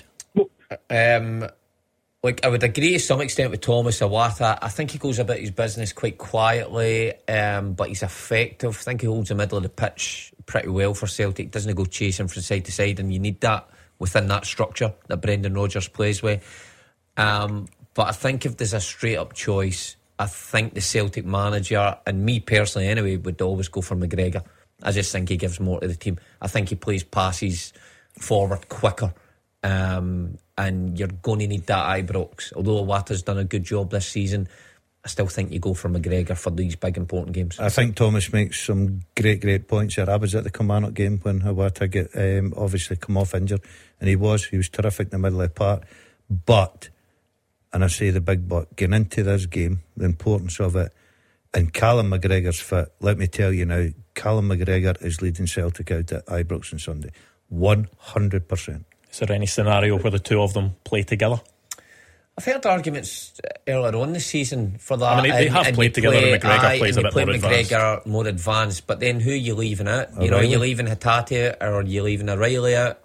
I would agree to some extent with Thomas. Iwata, I think he goes about his business quite quietly, but he's effective. I think he holds the middle of the pitch pretty well for Celtic. Doesn't go chasing from side to side, and you need that within that structure that Brendan Rodgers plays with. But I think if there's a straight up choice, I think the Celtic manager, and me personally anyway, would always go for McGregor. I just think he gives more to the team. I think he plays passes forward quicker. And you're going to need that Ibrox. Although Iwata's done a good job this season, I still think you go for McGregor for these big important games. I think Thomas makes some great points there. I was at the Kilmarnock game when Iwata get obviously come off injured, and he was terrific in the middle of the park. But, and I say the big but, getting into this game, the importance of it, and Callum McGregor's fit. Let me tell you now, Callum McGregor is leading Celtic out at Ibrox on Sunday. 100%. Is there any scenario where the two of them play together? I've heard arguments earlier on this season for that. I mean, they have played together, and McGregor plays a bit more advanced. McGregor more advanced, but then who are you leaving out? O'Reilly. You know, are you leaving Hatate or are you leaving O'Reilly out?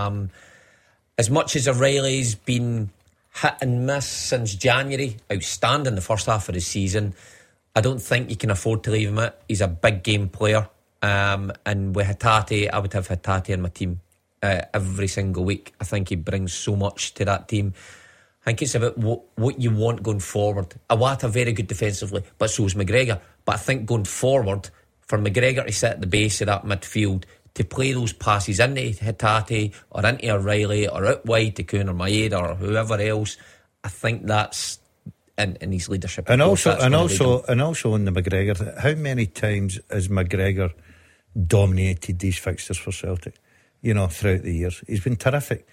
As much as O'Reilly's been hit and miss since January, outstanding the first half of the season, I don't think you can afford to leave him out. He's a big game player. And with Hatate, I would have Hatate in my team every single week. I think he brings so much to that team. I think it's about what you want going forward. Iwata very good defensively, but so is McGregor. But I think going forward, for McGregor to sit at the base of that midfield, to play those passes into Hatate or into O'Reilly or out wide to Kun or Maeda or whoever else, I think that's in his leadership. And also on the McGregor, how many times has McGregor dominated these fixtures for Celtic? You know, throughout the years, he's been terrific.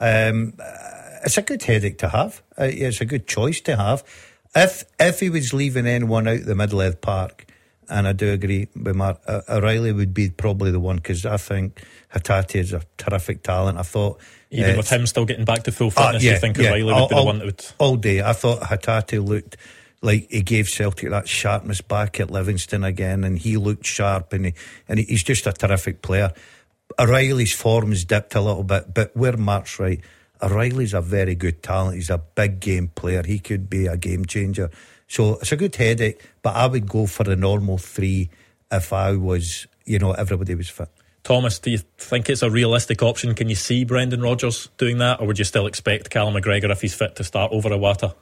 It's a good headache to have. It's a good choice to have. If he was leaving anyone out the middle of the park, and I do agree with Mark, O'Reilly would be probably the one, because I think Hatate is a terrific talent. I thought even with him still getting back to full fitness, you think O'Reilly would be the one that would all day. I thought Hatate looked like he gave Celtic that sharpness back at Livingston again, and he looked sharp, and he's just a terrific player. O'Reilly's form's dipped a little bit, but where Mark's right, O'Reilly's a very good talent. He's a big game player. He could be a game changer. So it's a good headache, but I would go for the normal three if I was, everybody was fit. Thomas, do you think it's a realistic option? Can you see Brendan Rodgers doing that, or would you still expect Callum McGregor, if he's fit, to start over Iwata?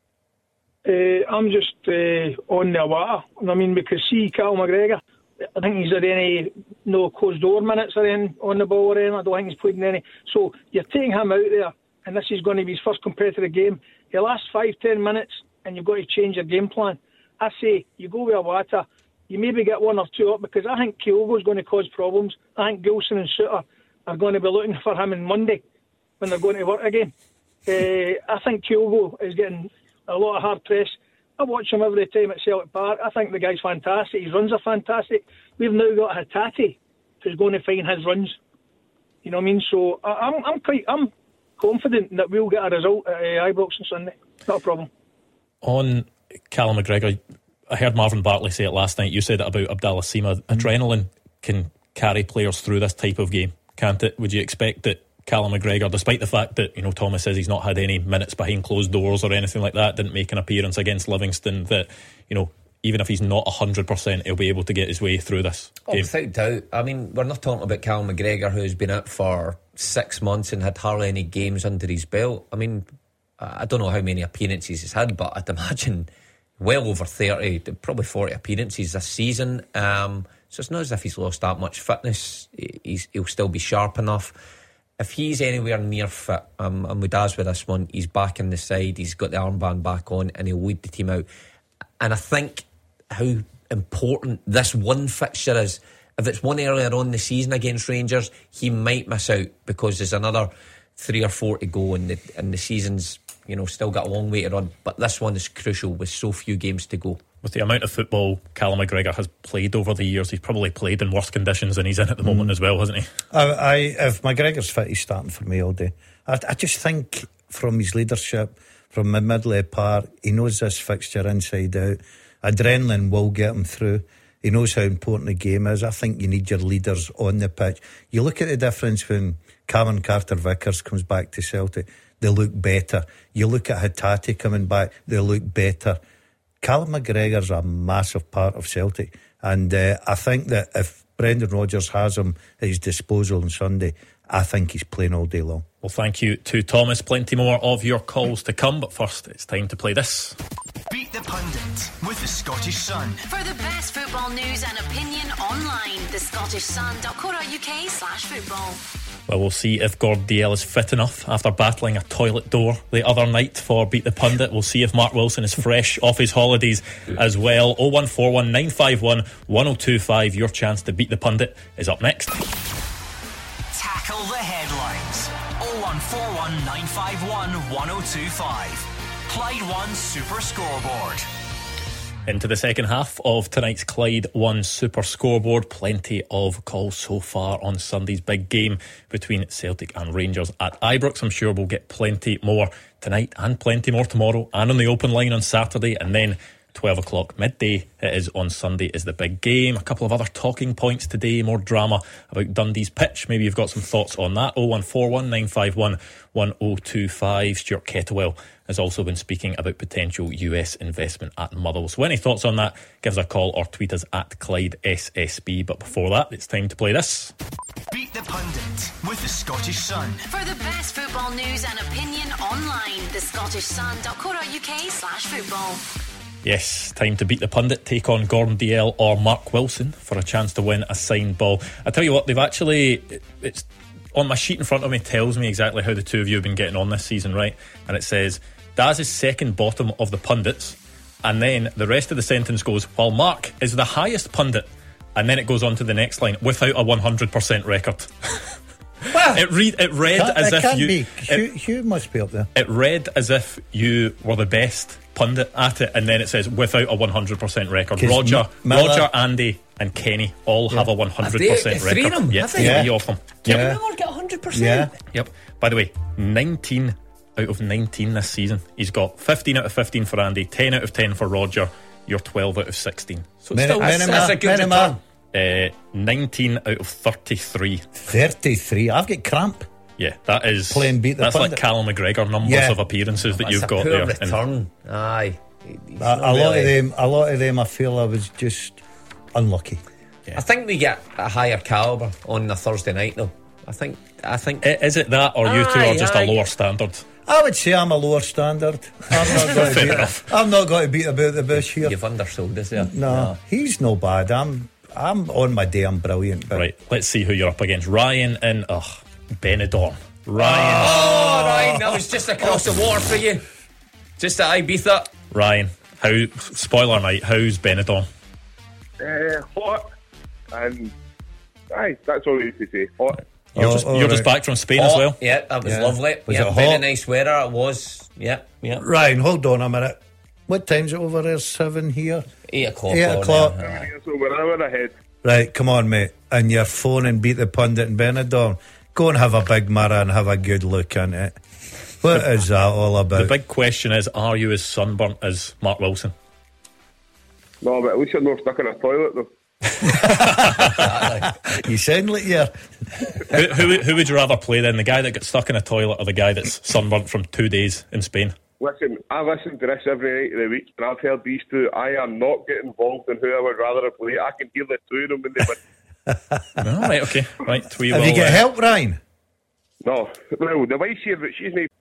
I'm just on the Iwata. I mean, because see Callum McGregor, I think he's had any closed door minutes or anything on the ball or anything. I don't think he's played in any. So you're taking him out there, and this is going to be his first competitive game. He lasts 5-10 minutes, and you've got to change your game plan. I say you go with Iwata. You maybe get one or two up, because I think Kyogo's going to cause problems. I think Gilson and Suter are going to be looking for him on Monday when they're going to work again. I think Kyogo is getting a lot of hard press. I watch him every time at Celtic Park. I think the guy's fantastic. His runs are fantastic. We've now got Hatate who's going to find his runs. You know what I mean? So I'm confident that we'll get a result at Ibrox on Sunday. Not a problem. On Callum McGregor, I heard Marvin Bartley say it last night. You said it about Abdallah Sima. Adrenaline can carry players through this type of game, can't it? Would you expect that Callum McGregor, despite the fact that Thomas says he's not had any minutes behind closed doors or anything like that, didn't make an appearance against Livingston, that even if he's not 100%, he'll be able to get his way through this game? Without doubt. I mean, we're not talking about Callum McGregor, who's been out for 6 months and had hardly any games under his belt. I mean, I don't know how many appearances he's had, but I'd imagine well over 30, probably 40 appearances this season. So it's not as if he's lost that much fitness. He'll still be sharp enough. If he's anywhere near fit, I'm with Daz with this one, he's back in the side, he's got the armband back on, and he'll lead the team out. And I think how important this one fixture is. If it's one earlier on the season against Rangers, he might miss out, because there's another 3 or 4 to go, and the season's still got a long way to run. But this one is crucial with so few games to go. With the amount of football Callum McGregor has played over the years, he's probably played in worse conditions than he's in at the moment as well, hasn't he? If McGregor's fit, he's starting for me all day. I just think from his leadership, from the middle of the park, he knows this fixture inside out. Adrenaline will get him through. He knows how important the game is. I think you need your leaders on the pitch. You look at the difference when Cameron Carter-Vickers comes back to Celtic, they look better. You look at Hatate coming back, they look better. Callum McGregor's a massive part of Celtic, and I think that if Brendan Rodgers has him at his disposal on Sunday, I think he's playing all day long. Well, thank you to Thomas. Plenty more of your calls to come, but first it's time to play this. Beat the Pundit with the Scottish Sun. For the best football news and opinion online, thescottishsun.co.uk/football. Well, we'll see if Gord Dalziel is fit enough after battling a toilet door the other night for Beat the Pundit. We'll see if Mark Wilson is fresh off his holidays as well. 0141 951 1025. Your chance to beat the Pundit is up next. Tackle the headlines. 0141 951 1025. Clyde One Super Scoreboard. Into the second half of tonight's Clyde 1 Super Scoreboard. Plenty of calls so far on Sunday's big game between Celtic and Rangers at Ibrox. I'm sure we'll get plenty more tonight and plenty more tomorrow and on the open line on Saturday, and then 12 o'clock midday it is on Sunday is the big game. A couple of other talking points today, more drama about Dundee's pitch. Maybe you've got some thoughts on that. 0141 951 1025. Stuart Kettlewell has also been speaking about potential US investment at Motherwell. So any thoughts on that, give us a call or tweet us at Clyde SSB. But before that, it's time to play this. Beat the Pundit with the Scottish Sun. For the best football news and opinion online, thescottishsun.co.uk/football. Yes, time to beat the pundit, take on Gordon Dalziel or Mark Wilson for a chance to win a signed ball. I tell you what, they've actually, it's on my sheet in front of me, tells me exactly how the two of you have been getting on this season, right? And it says, Daz is second bottom of the pundits, and then the rest of the sentence goes, while Mark is the highest pundit, and then it goes on to the next line, without a 100% record. Well, it read as if you... Hugh must be up there. It read as if you were the best pundit at it, and then it says without a 100% record. Roger, Andy and Kenny all have a 100% record. Three of them? Yeah, three of them. Can we never get 100%? Yeah. Yep. By the way, 19 out of 19 this season. He's got 15 out of 15 for Andy, 10 out of 10 for Roger. You're 12 out of 16. So it's still, that's a good return. 19 out of 33. 33? I've got cramp. Yeah, that is playing beat the that's pundit. Like Callum McGregor numbers of appearances that you've got there. Return. Aye. A lot of them I feel I was just unlucky. I think we get a higher calibre on a Thursday night though. I think is it that, or you two are just a lower standard? I would say I'm a lower standard. I'm not going to beat about the bush here. You've undersold us there. No, he's no bad. I'm on my day. I'm brilliant. But right, let's see who you're up against. Ryan in Benidorm. Ryan, that was just across the water for you. Just at Ibiza. Ryan, spoiler night, how's Benidorm? Hot. And that's all I need to say. Hot. You're just back from Spain as well? Yeah, that was lovely. Was it hot? Very nice weather. It was. Yeah. Ryan, hold on a minute. What time's it over there? 7 here? 8 o'clock. 8 o'clock. So we're an hour ahead. Right, come on, mate. And your phone and beat the pundit in Benidorm. Go and have a big mirror and have a good look at it. What is that all about? The big question is, are you as sunburnt as Mark Wilson? No, but at least you're not stuck in a toilet though. You sound like you're... who would you rather play then? The guy that got stuck in a toilet or the guy that's sunburnt from 2 days in Spain? Listen, I listen to this every night of the week, and I've heard these two. I am not getting involved in who I would rather play. I can hear the two of them when they win. No, right, okay. Right, Have you got help, Ryan? No. Well, the wife's here, but she's not...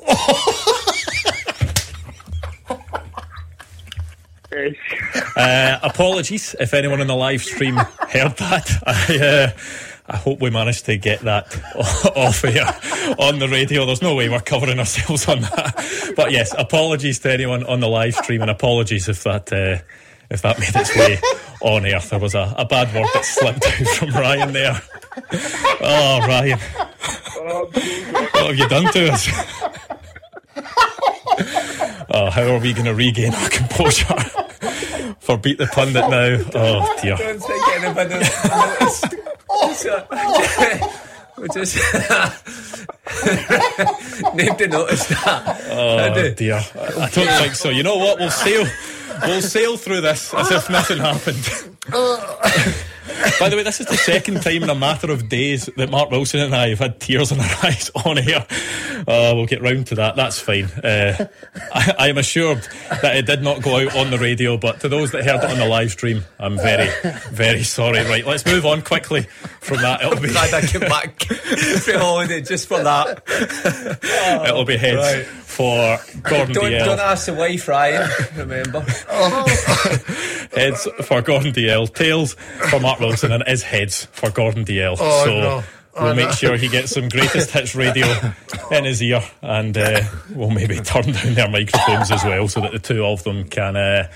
Apologies if anyone in the live stream heard that. I hope we managed to get that off here on the radio. There's no way we're covering ourselves on that. But yes, apologies to anyone on the live stream, and apologies if that made its way on air. There was a bad word that slipped out from Ryan there. Oh, Ryan. What have you done to us? Oh, how are we going to regain our composure for Beat the Pundit now? Oh, dear. Don't take anybody notice. We just need to notice that. Oh, dear. I don't think so. You know what? We'll sail through this as if nothing happened. By the way, this is the second time in a matter of days that Mark Wilson and I have had tears in our eyes on air. We'll get round to that. That's fine. I am assured that it did not go out on the radio, but to those that heard it on the live stream, I'm very, very sorry. Right, let's move on quickly from that. It'll be glad I came back for holiday just for that. It'll be heads for Gordon Dalziel. Don't ask the wife, Ryan. Remember. Heads for Gordon Dalziel, tails for Mark Wilson, and his heads for Gordon Dalziel. We'll make sure he gets some greatest hits radio in his ear, and we'll maybe turn down their microphones as well, so that the two of them can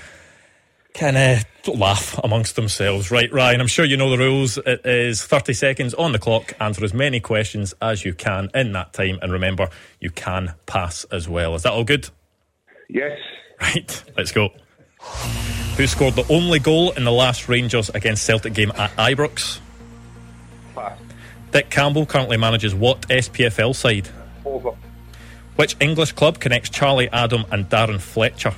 laugh amongst themselves. Right, Ryan, I'm sure you know the rules. It is 30 seconds on the clock. Answer as many questions as you can in that time, and remember, you can pass as well. Is that all good? Yes. Right, let's go. Who scored the only goal in the last Rangers against Celtic game at Ibrox? Pass. Dick Campbell currently manages what SPFL side? Over. Which English club connects Charlie Adam and Darren Fletcher?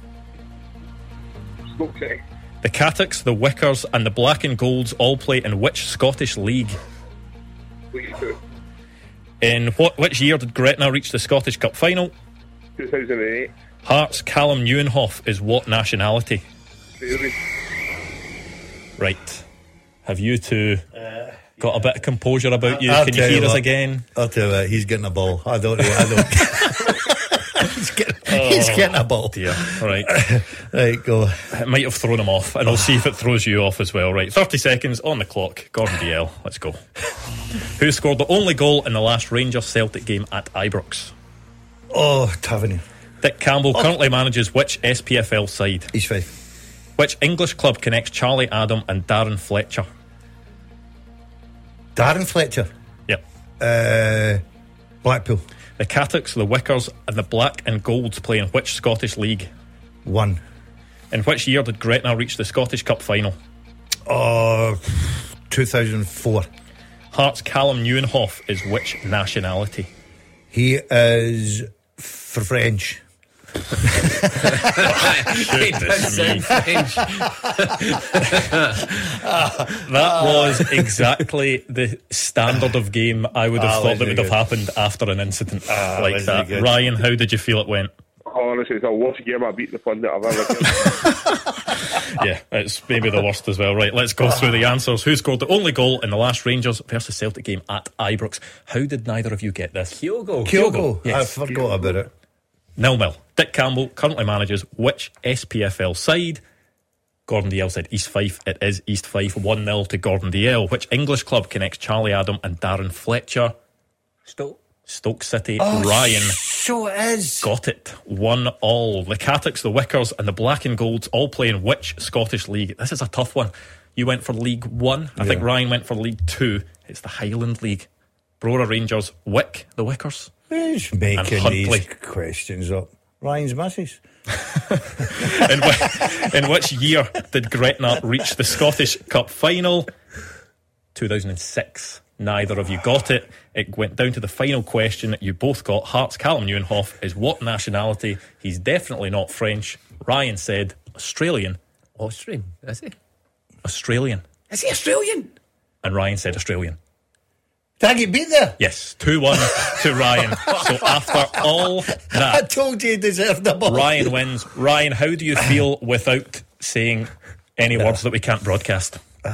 Stoke City. The Canucks, the Wickers and the Black and Golds all play in which Scottish league? League 2. In which year did Gretna reach the Scottish Cup final? 2008. Hearts' Callum Neuenhoff is what nationality? Derby. Right. Have you two got a bit of composure about you? I'll Can you tell hear you us what. again? I'll tell you what, he's getting a ball. I don't he's getting a ball. Dear. Right. Right, go. It might have thrown him off, and I'll see if it throws you off as well. Right, 30 seconds on the clock. Gordon DL, let's go. Who scored the only goal in the last Rangers Celtic game at Ibrox? Oh, Tavernier. Dick Campbell currently manages which SPFL side? East Fife. Which English club connects Charlie Adam and Darren Fletcher? Darren Fletcher. Yep. Blackpool. The Canucks, the Wickers and the Black and Golds play in which Scottish league? 1. In which year did Gretna reach the Scottish Cup final? 2004. Hearts' Callum Neuenhoff is which nationality? He is French. That was exactly the standard of game I would have thought that would have happened after an incident like that. Ryan, how did you feel it went? Honestly, it's the worst game I beat the pundit I've ever done. Yeah, it's maybe the worst as well. Right, let's go through the answers. Who scored the only goal in the last Rangers versus Celtic game at Ibrox? How did neither of you get this? Kyogo. Yes. I forgot about it. 0-0. Dick Campbell currently manages which SPFL side? Gordon DL said East Fife. It is East Fife. 1-0 to Gordon DL. Which English club connects Charlie Adam and Darren Fletcher? Stoke City. Ryan. So it is. Got it. 1-1. The Canucks, the Wickers and the Black and Golds all play in which Scottish league? This is a tough one. You went for League 1. I think Ryan went for League 2. It's the Highland League. Brora Rangers, Wick, the Wickers. Who's and making Huntly. these questions up? Ryan's missus. In which year did Gretna reach the Scottish Cup final? 2006. Neither of you got it. It went down to the final question. You both got Hearts' Callum Neuenhoff is what nationality? He's definitely not French. Ryan said Australian. Austrian, is he? Australian. Is he Australian? And Ryan said Australian. Did I get beat there? Yes, 2-1 to Ryan. So after all that, I told you he deserved the ball. Ryan wins. Ryan, how do you feel without saying any words that we can't broadcast?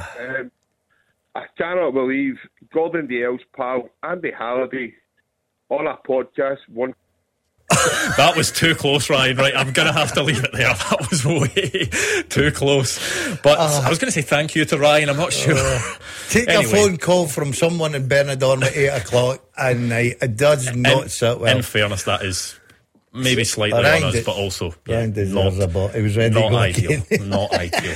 I cannot believe Gordon DL's pal Andy Halliday on a podcast won. That was too close, Ryan. Right, I'm going to have to leave it there. That was way too close. But I was going to say thank you to Ryan. I'm not sure. Take a phone call from someone in Benidorm at 8 o'clock at night. It does not sit well. In fairness, that is maybe slightly on us, but also Ryan deserves a ball. He was ready not to go ideal. again. Not ideal.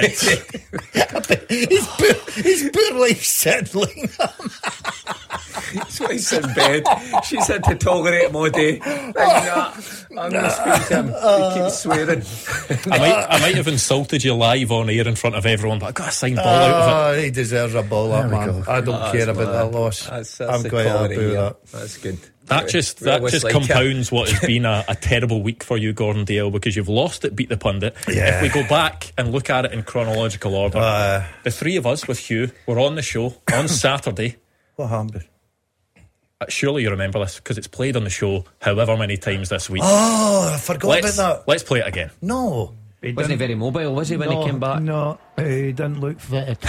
His poor life settling. His wife's in bed. She's had to tolerate him all day. I'm going to speak to him. He keeps swearing. I might have insulted you live on air in front of everyone, but I got a signed ball out of it. He deserves a ball, that man. I don't care about that loss. That's I'm quite happy with that. That's good. That just compounds what has been a terrible week for you, Gordon Dale, because you've lost it, Beat the Pundit. Yeah. If we go back and look at it in chronological order, the three of us with Hugh were on the show on Saturday. What happened? Surely you remember this because it's played on the show however many times this week. Oh, I forgot about that. Let's play it again. No. Wasn't he very mobile, was he, when he came back? No, he didn't look fit at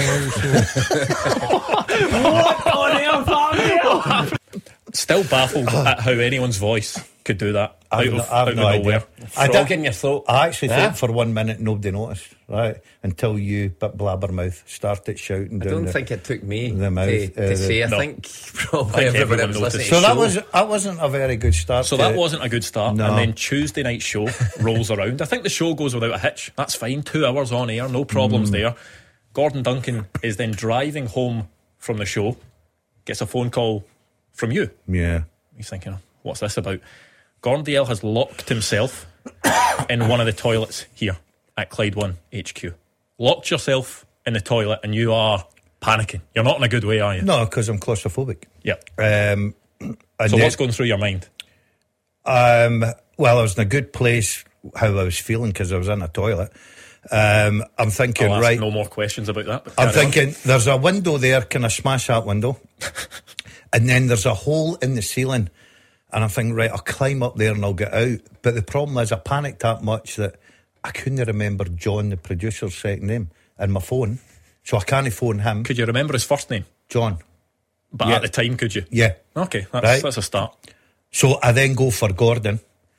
all. Still baffled at how anyone's voice could do that out of no nowhere. Frog in your throat. I actually thought for 1 minute nobody noticed, right? Until you, bit blabbermouth, started shouting I down don't the, think it took me the mouth, to say. I no. think probably everybody was listening. So that wasn't a very good start. So that wasn't a good start. No. And then Tuesday night show rolls around. I think the show goes without a hitch. That's fine. 2 hours on air, no problems there. Gordon Duncan is then driving home from the show, gets a phone call from you. Yeah. He's thinking, what's this about? Gordon DL has locked himself in one of the toilets here. at Clyde One HQ. Locked yourself in the toilet and you are panicking. You're not in a good way, are you? No, because I'm claustrophobic. Yep. So what's going through your mind? Well, I was in a good place, how I was feeling, because I was in a toilet. I'm thinking, I'll ask right, no more questions about that. I'm thinking, there's a window there, can I smash that window? And then there's a hole in the ceiling, and I'm thinking, right, I'll climb up there and I'll get out. But the problem is I panicked that much that I couldn't remember John, the producer's second name, in my phone, so I can't phone him. Uld you remember his first name? John. But at the time, could you? Yeah. Okay, that's a start. So I then go for Gordon.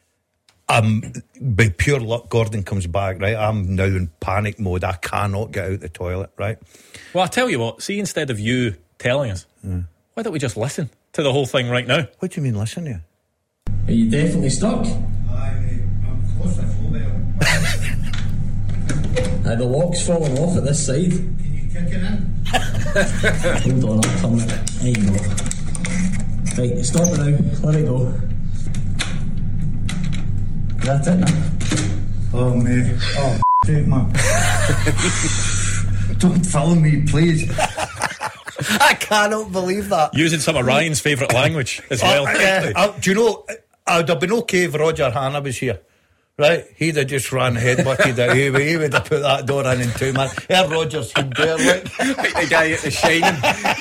By pure luck, Gordon comes back, right? I'm now in panic mode. I cannot get out the toilet, right? Well, I'll tell you what, see, instead of you telling us, why don't we just listen to the whole thing right now? What do you mean, listen to you? Are you definitely stuck? I'm claustrophobic. The lock's falling off at this side. Can you kick it in? Hold on, I'll turn it. There you go. Right, stop it now. Let it go. That's it now. Oh, mate. Oh, shit, man. Don't film me, please. I cannot believe that. Using some of Ryan's favourite language as well. Do you know, I would have been okay if Roger Hanna was here. Right, he'd have just ran headbutted it. He would have put that door in 2 minutes. Rogers, he'd do it like the guy at the Shining.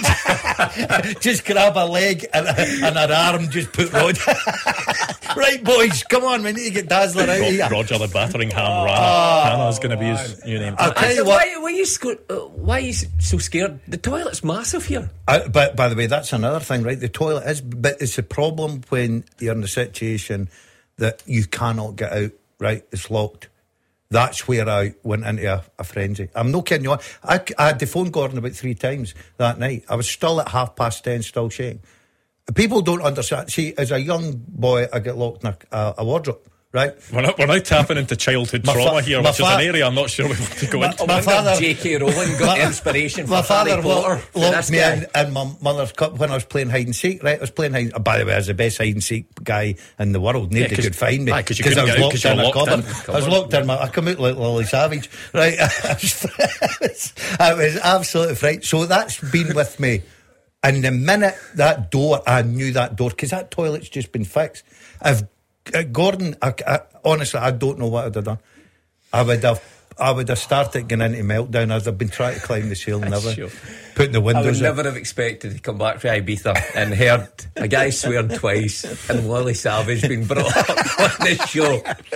Just grab a leg and an arm, just put Roger. Right, boys, come on, we need to get Dazzler out here. Roger the battering ham Hanna's going to be his new name. I'll tell you what. Why are you so scared? The toilet's massive here. But by the way, that's another thing, right? The toilet is, but it's a problem when you're in a situation that you cannot get out. Right, it's locked. That's where I went into a frenzy. I'm not kidding you. I had to phone Gordon about 3 times that night. I was still at 10:30, still shaking. People don't understand. See, as a young boy, I get locked in a wardrobe. Right, we're now tapping into childhood trauma here, which is an area I'm not sure we want to go into. My father, J.K. Rowling, got inspiration from Harry Potter. Locked me in my mother's cup when I was playing hide and seek. Right, I was playing hide. By the way, I was the best hide and seek guy in the world. Nobody could find me because I was locked in a cupboard. I was locked in. I come out like Lily Savage. Right, I was absolutely frightened. So that's been with me. And the minute that door, I knew that door because that toilet's just been fixed. Gordon, honestly, I don't know what I'd have done. I would have started getting into meltdown as I've been trying to climb the ceiling, putting the windows I would never have expected to come back from Ibiza and heard a guy swearing twice and Lily Savage being brought up on this show.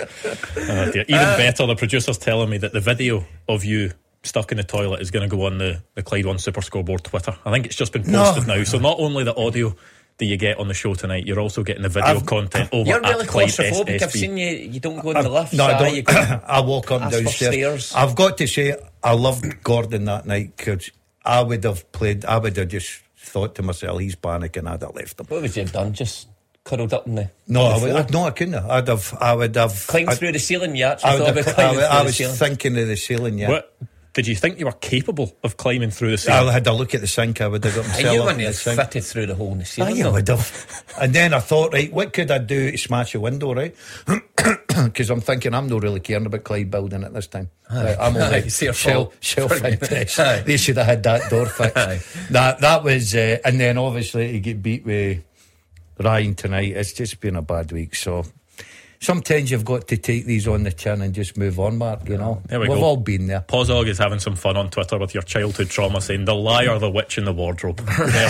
Oh dear. Even better, the producer's telling me that the video of you stuck in the toilet is going to go on the Clyde One Super Scoreboard Twitter. I think it's just been posted now. So not only the audio that you get on the show tonight, you're also getting the video content over you're really at Clyde claustrophobic. SSB. I've seen you don't go in the lift. No, I don't. I walk up and downstairs. Stairs. I've got to say, I loved Gordon that night because I would have just thought to myself, he's panicking, I'd have left him. What would you have done? Just cuddled up in the I couldn't have. I would have climbed through the ceiling. You actually thought about climbing through the ceiling? I was thinking of the ceiling, yeah. What? Did you think you were capable of climbing through the ceiling? I had a look at the sink. I would have got myself you up wouldn't have fitted through the hole in the ceiling. I would have. And then I thought, right, what could I do to smash a window, right? Because I'm thinking I'm not really caring about Clyde building at this time. I'm only self-interest. They should have had that door fixed. That was, and then obviously to get beat with Ryan tonight, it's just been a bad week, so... Sometimes you've got to take these on the chin and just move on, Mark, you know. There we've all been there. Pozog is having some fun on Twitter with your childhood trauma, saying the liar, the witch in the wardrobe. There we go.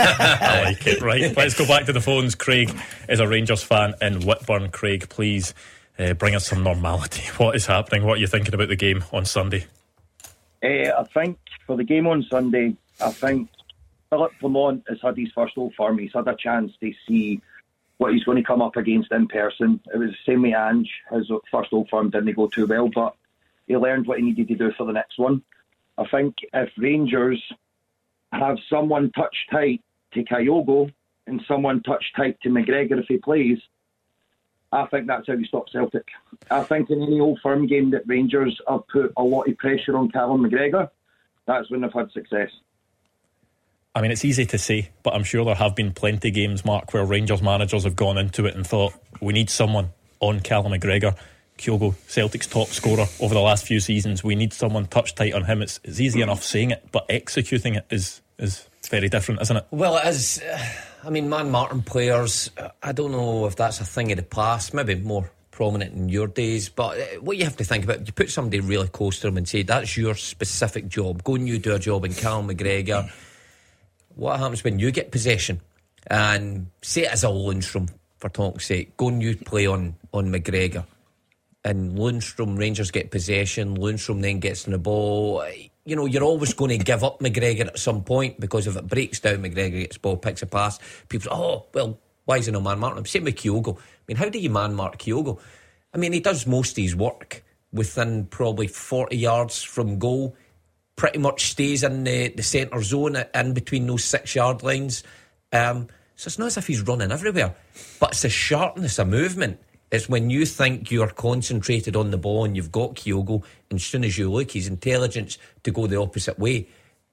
I like it. Right, let's go back to the phones. Craig is a Rangers fan in Whitburn. Craig, please bring us some normality. What is happening? What are you thinking about the game on Sunday? I think for the game on Sunday, I think Philip Clement has had his first Old Firm. He's had a chance to see what he's going to come up against in person. It was the same with Ange. His first Old Firm didn't go too well, but he learned what he needed to do for the next one. I think if Rangers have someone touch tight to Kyogo and someone touch tight to McGregor if he plays, I think that's how you stop Celtic. I think in any Old Firm game that Rangers have put a lot of pressure on Callum McGregor, that's when they've had success. I mean, it's easy to say, but I'm sure there have been plenty of games, Mark, where Rangers managers have gone into it and thought, we need someone on Callum McGregor Kyogo, Celtic's top scorer over the last few seasons. We need someone touch tight on him. It's easy enough saying it, but executing it is very different, isn't it? Well, it is. I mean, Man Martin players, I don't know if that's a thing of the past, maybe more prominent in your days, but what you have to think about, you put somebody really close to them and say, that's your specific job. Go and you do a job in Callum McGregor. What happens when you get possession? And say it as a Lundstrom, for talk's sake. Go and you play on McGregor. And Lundstrom, Rangers get possession, Lundstrom then gets in the ball. You know, you're always going to give up McGregor at some point, because if it breaks down, McGregor gets the ball, picks a pass. People say, oh, well, why is he no man marking him? Same with Kyogo. I mean, how do you man mark Kyogo? I mean, he does most of his work within probably 40 yards from goal. Pretty much stays in the centre zone in between those 6 yard lines. So it's not as if he's running everywhere, but it's the sharpness of movement. It's when you think you're concentrated on the ball and you've got Kyogo, and as soon as you look, his intelligence to go the opposite way,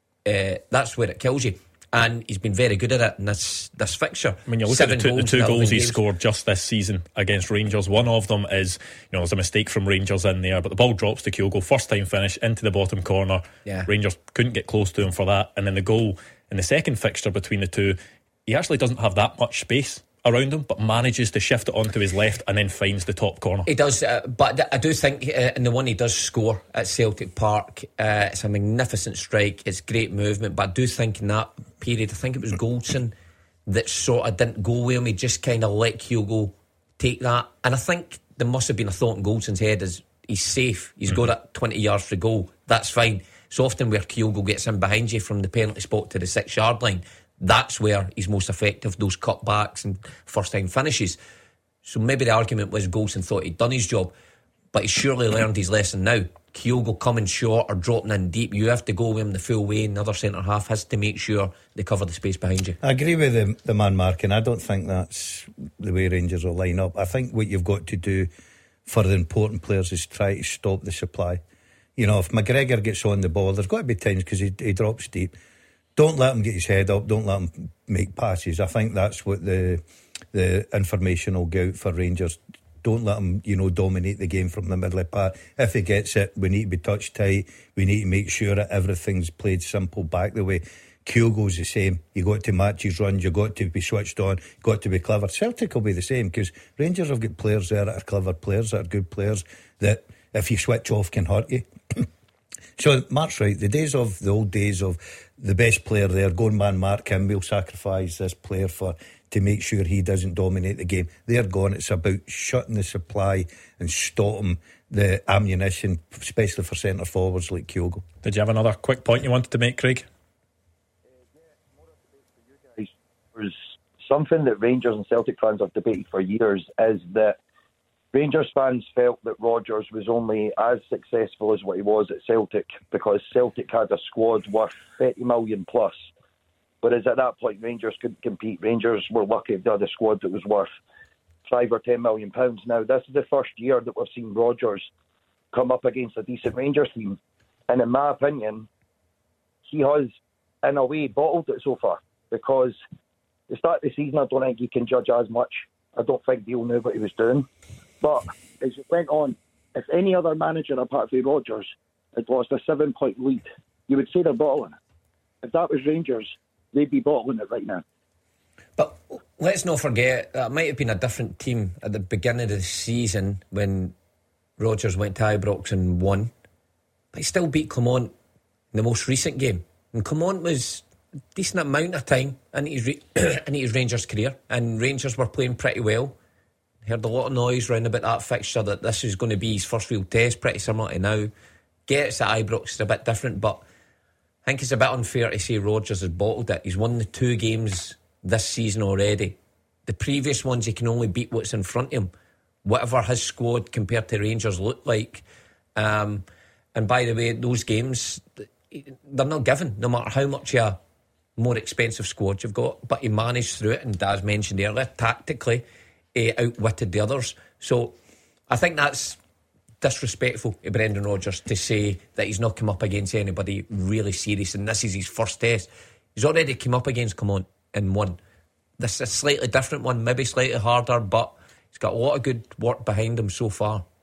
that's where it kills you. And he's been very good at it in this fixture. I mean, you look at the two goals he scored just this season against Rangers. One of them is, there's a mistake from Rangers in there, but the ball drops to Kyogo, first time finish into the bottom corner. Yeah. Rangers couldn't get close to him for that. And then the goal in the second fixture between the two, he actually doesn't have that much space around him, but manages to shift it onto his left and then finds the top corner. He does, but I do think in the one he does score at Celtic Park, it's a magnificent strike, it's great movement, but I do think in that period, I think it was Goldson that sort of didn't go with him. He just kind of let Kyogo take that, and I think there must have been a thought in Goldson's head is he's safe, he's got it 20 yards for goal, that's fine. So often where Kyogo gets in behind you from the penalty spot to the 6 yard line, that's where he's most effective, those cutbacks and first time finishes. So maybe the argument was Goldson thought he'd done his job, but he's surely learned his lesson now. Kyogo coming short or dropping in deep, you have to go with him the full way, and the other centre half has to make sure they cover the space behind you. I agree with the man marking. I don't think that's the way Rangers will line up. I think what you've got to do for the important players is try to stop the supply. If McGregor gets on the ball, there's got to be times because he drops deep. Don't let him get his head up. Don't let him make passes. I think that's what the information will go out for Rangers. Don't let him, dominate the game from the middle part. If he gets it, we need to be touch tight. We need to make sure that everything's played simple back the way. Kyogo's the same. You got to match his runs. You got to be switched on. You got to be clever. Celtic will be the same, because Rangers have got players there that are clever players, that are good players, that if you switch off can hurt you. So Mark's right. The old days of the best player there, go and man mark him, we'll sacrifice this player to make sure he doesn't dominate the game. They're gone. It's about shutting the supply and stopping the ammunition, especially for centre forwards like Kyogo. Did you have another quick point you wanted to make, Craig? There's something that Rangers and Celtic fans have debated for years, is that Rangers fans felt that Rodgers was only as successful as what he was at Celtic because Celtic had a squad worth 30 million plus. Whereas at that point, Rangers couldn't compete. Rangers were lucky if they had a squad that was worth £5 or £10 million. Now, this is the first year that we've seen Rodgers come up against a decent Rangers team. And in my opinion, he has, in a way, bottled it so far. Because the start of the season, I don't think he can judge as much. I don't think Neil knew what he was doing. But as it went on, if any other manager apart from Rodgers had lost a 7-point lead, you would say they're bottling it. If that was Rangers, they'd be bottling it right now. But let's not forget, that might have been a different team at the beginning of the season when Rodgers went to Ibrox and won. But he still beat Clermont in the most recent game. And Clermont was a decent amount of time into his Rangers career. And Rangers were playing pretty well. Heard a lot of noise round about that fixture that this is going to be his first real test, pretty similar to now. Gets at Ibrox is a bit different, but I think it's a bit unfair to say Rodgers has bottled it. He's won the 2 games this season already. The previous ones, he can only beat what's in front of him, whatever his squad compared to Rangers looked like. And by the way, those games, they're not given, no matter how much a more expensive squad you've got. But he managed through it, and as mentioned earlier, tactically, outwitted the others. So I think that's disrespectful of Brendan Rodgers to say that he's not come up against anybody really serious and this is his first test. He's already come up against Clermont and won. This is a slightly different one, maybe slightly harder, but he's got a lot of good work behind him so far.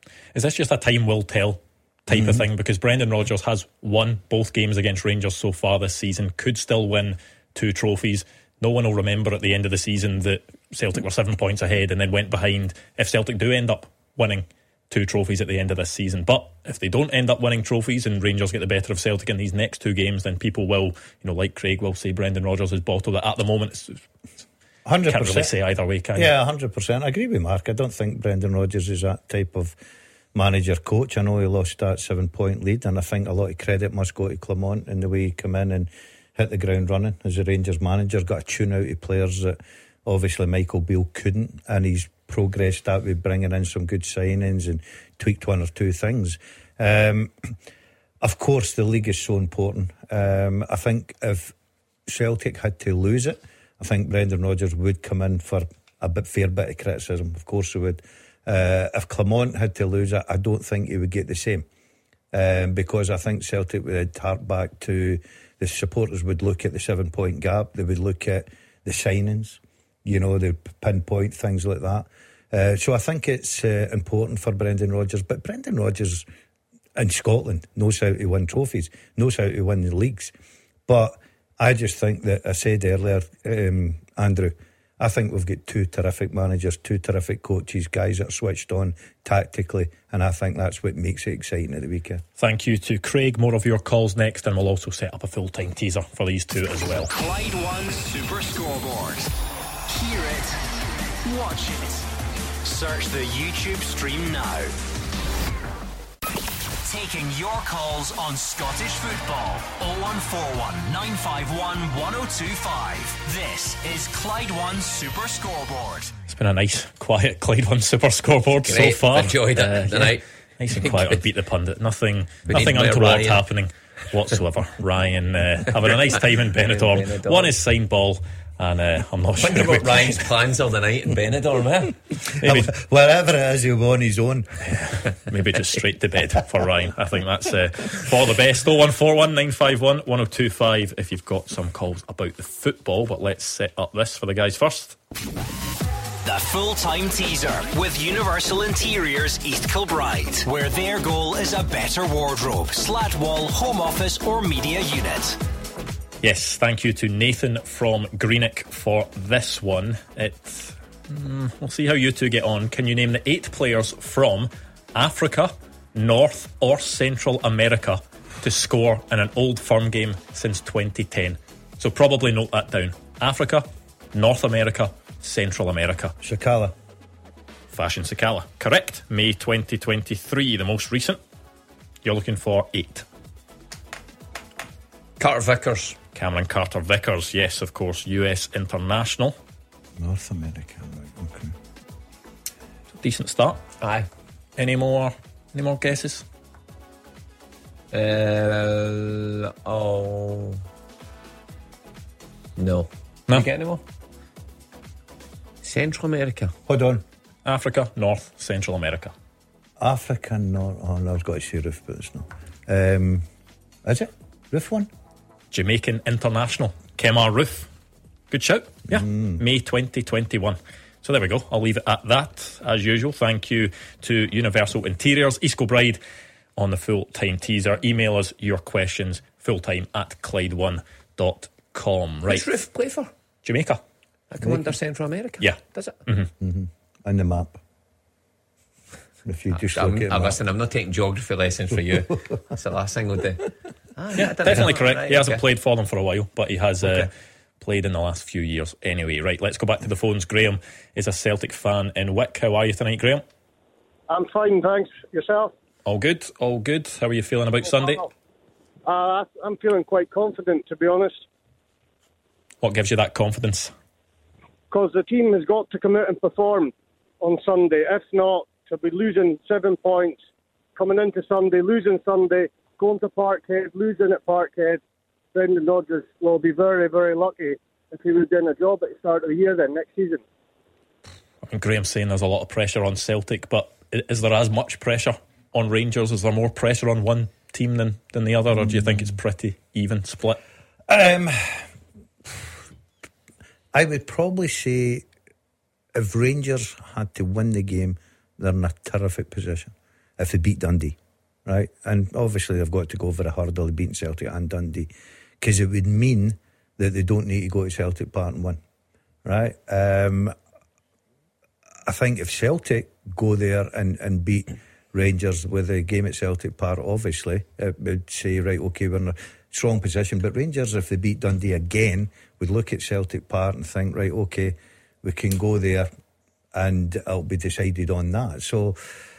Is this just a time will tell type of thing? Because Brendan Rodgers has won both games against Rangers so far this season, could still win 2 trophies. No one will remember at the end of the season that Celtic were 7 points ahead and then went behind if Celtic do end up winning 2 trophies at the end of this season. But if they don't end up winning trophies and Rangers get the better of Celtic in these next 2 games, then people will, like Craig will say, Brendan Rodgers has bottled it. At the moment, it's 100%. Can't really say either way, can you? Yeah, 100%. I agree with Mark. I don't think Brendan Rodgers is that type of manager coach. I know he lost that 7-point lead, and I think a lot of credit must go to Clement in the way he came in and hit the ground running as a Rangers manager. Got a tune out of players that obviously Michael Beale couldn't, and he's progressed that with bringing in some good signings and tweaked 1 or 2 things. Of course, the league is so important. I think if Celtic had to lose it, I think Brendan Rodgers would come in for a fair bit of criticism. Of course he would. If Clement had to lose it, I don't think he would get the same, because I think Celtic would hark back to the supporters would look at the 7-point gap, they would look at the signings, they pinpoint things like that. So I think it's important for Brendan Rodgers. But Brendan Rodgers in Scotland knows how to win trophies, knows how to win the leagues. But I just think that, I said earlier, Andrew, I think we've got 2 terrific managers, 2 terrific coaches, guys that are switched on tactically, and I think that's what makes it exciting at the weekend. Thank you to Craig. More of your calls next, and we'll also set up a full-time teaser for these 2 as well. Clyde One Super Scoreboard. Hear it, watch it. Search the YouTube stream now. Taking your calls on Scottish football. 0141 951 1025. This is Clyde One Super Scoreboard. It's been a nice, quiet Clyde One Super Scoreboard so far. Enjoyed it tonight. Nice and quiet on Beat the Pundit. Nothing untoward happening whatsoever. Ryan having a nice time in Benidorm. Won his signed ball. And I'm not sure about Ryan's plans all the night in Benidorm, Maybe wherever it is, he'll go on his own. Maybe just straight to bed for Ryan. I think that's for the best. 0141 951 1025 if you've got some calls about the football. But let's set up this for the guys first. The full-time teaser with Universal Interiors East Kilbride, where their goal is a better wardrobe, slat wall, home office or media unit. Yes, thank you to Nathan from Greenock for this one. We'll see how you 2 get on. Can you name the 8 players from Africa, North or Central America to score in an Old Firm game since 2010? So probably note that down. Africa, North America, Central America. Sakala. Fashion Sakala. Correct. May 2023, the most recent. You're looking for 8. Carter Vickers. Cameron Carter Vickers, yes, of course, US international. North America, right, okay. Decent start. Aye. Any more guesses? No. No. Did you get any more? Central America. Hold on. Africa, North, Central America. Africa, North. Oh no, I was going to say Roof, but it's not. Is it? Roof one? Jamaican international, Kemar Roof. Good shout. Yeah. May 2021. So there we go. I'll leave it at that. As usual, thank you to Universal Interiors, East Kilbride, on the full-time teaser. Email us your questions, fulltime@clyde1.com. Right. Which Roof play for? Jamaica. I come under Central America. Yeah. Does it? And the map. If you just look at listen, I'm not taking geography lessons for you. That's the last thing we'll do. Yeah, definitely correct. Right, he hasn't played for them for a while, but he has played in the last few years anyway. Right, let's go back to the phones. Graham is a Celtic fan in Wick. How are you tonight, Graham? I'm fine, thanks. Yourself? All good, all good. How are you feeling about Sunday? I'm feeling quite confident, to be honest. What gives you that confidence? Because the team has got to come out and perform on Sunday. If not, they'll be losing 7 points, coming into Sunday, losing Sunday, going to Parkhead, losing at Parkhead. Brendan Rodgers will be very, very lucky if he was doing a job at the start of the year then, next season. And Graham's saying there's a lot of pressure on Celtic, but is there as much pressure on Rangers? Is there more pressure on one team than the other, or do you think it's pretty even split? I would probably say if Rangers had to win the game, they're in a terrific position. if they beat Dundee, right? And obviously they've got to go over a hurdle of beating Celtic and Dundee, because it would mean that they don't need to go to Celtic Park and win, right? I think if Celtic go there and beat Rangers with a game at Celtic Park, obviously it would say, right, okay, we're in a strong position. But Rangers, if they beat Dundee again, would look at Celtic Park and think, right, okay, we can go there and it'll be decided on that. So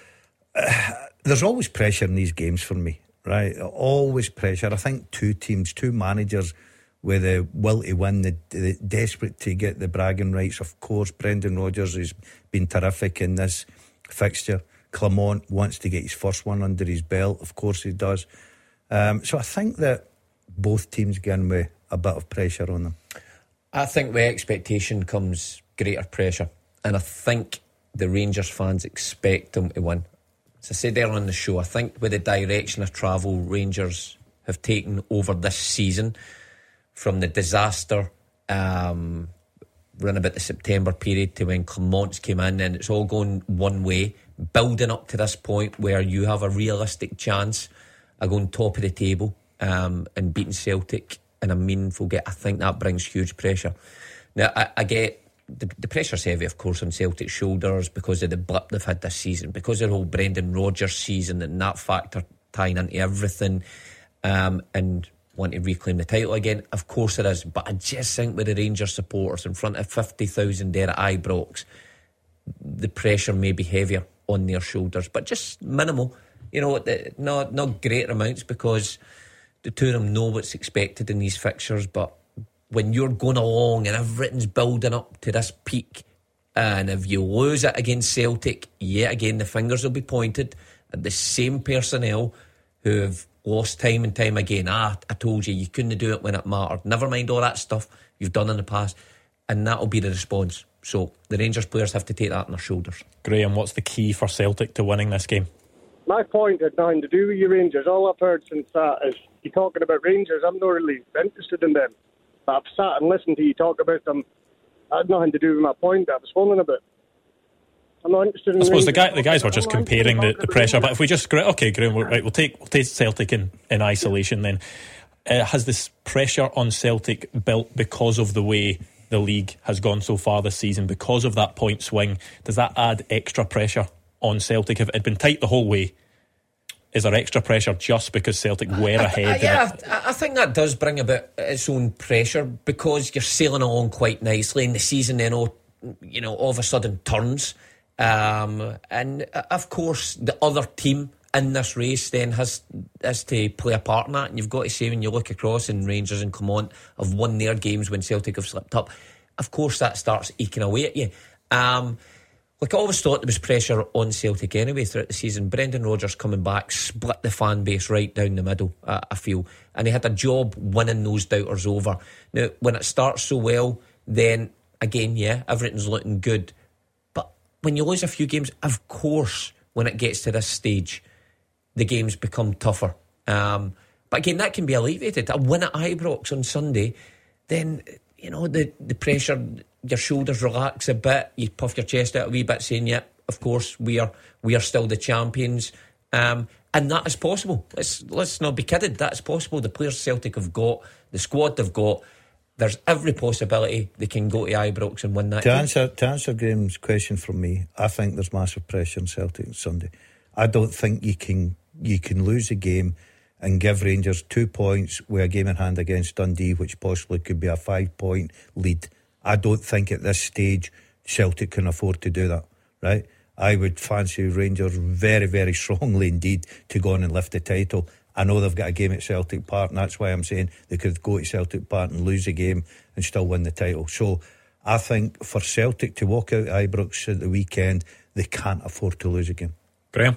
there's always pressure in these games for me, right? Always pressure. I think two teams, two managers with the will to win, the desperate to get the bragging rights. Of course, Brendan Rodgers has been terrific in this fixture. Clement wants to get his first one under his belt. Of course he does. So I think that both teams get in with a bit of pressure on them. I think with expectation comes greater pressure, and I think the Rangers fans expect them to win. As I said earlier on the show, I think with the direction of travel Rangers have taken over this season, from the disaster around about the September period to when Clements came in, and it's all going one way, building up to this point where you have a realistic chance of going top of the table and beating Celtic in a meaningful game. I think that brings huge pressure. Now, I get the pressure's heavy, of course, on Celtic's shoulders because of the blip they've had this season, because of the whole Brendan Rodgers season and that factor tying into everything, and want to reclaim the title again. Of course it is, but I just think with the Rangers supporters in front of 50,000 there at Ibrox, the pressure may be heavier on their shoulders, but just minimal, not great amounts, because the two of them know what's expected in these fixtures. But when you're going along and everything's building up to this peak, and if you lose it against Celtic, yet again the fingers will be pointed at the same personnel who have lost time and time again. I told you couldn't do it when it mattered. Never mind all that stuff you've done in the past, and that'll be the response. So the Rangers players have to take that on their shoulders. Graham, what's the key for Celtic to winning this game? My point had nothing to do with you Rangers. All I've heard since that is you talking about Rangers. I'm not really interested in them, but I've sat and listened to you talk about them. That had nothing to do with my point that I was phoning about. I'm not interested in I suppose Rangers. the guys were just comparing the pressure, but if we just Graham, we'll take Celtic in isolation then. Has this pressure on Celtic built because of the way the league has gone so far this season, because of that point swing? Does that add extra pressure on Celtic? If it had been tight the whole way, is there extra pressure just because Celtic were ahead? I think that does bring about its own pressure, because you're sailing along quite nicely and the season then all of a sudden turns. And of course the other team in this race then has to play a part in that, and you've got to say, when you look across and Rangers and Clement have won their games when Celtic have slipped up, of course that starts eking away at you. Like I always thought there was pressure on Celtic anyway throughout the season. Brendan Rodgers coming back split the fan base right down the middle, I feel, and he had a job winning those doubters over. Now when it starts so well, then again everything's looking good. When you lose a few games, of course, when it gets to this stage, the games become tougher. But again, that can be alleviated. A win at Ibrox on Sunday, then, the pressure, your shoulders relax a bit, you puff your chest out a wee bit saying, of course, we are still the champions. And that is possible. Let's not be kidded. That's possible. The players Celtic have got, the squad they've got, there's every possibility they can go to Ibrox and win that game. To answer Graham's question from me, I think there's massive pressure on Celtic on Sunday. I don't think you can lose a game and give Rangers 2 points with a game in hand against Dundee, which possibly could be a 5-point lead. I don't think at this stage Celtic can afford to do that, right? I would fancy Rangers very, very strongly indeed to go on and lift the title. I know they've got a game at Celtic Park, and that's why I'm saying they could go to Celtic Park and lose a game and still win the title. So I think for Celtic to walk out Ibrox at the weekend, they can't afford to lose a game. Graham?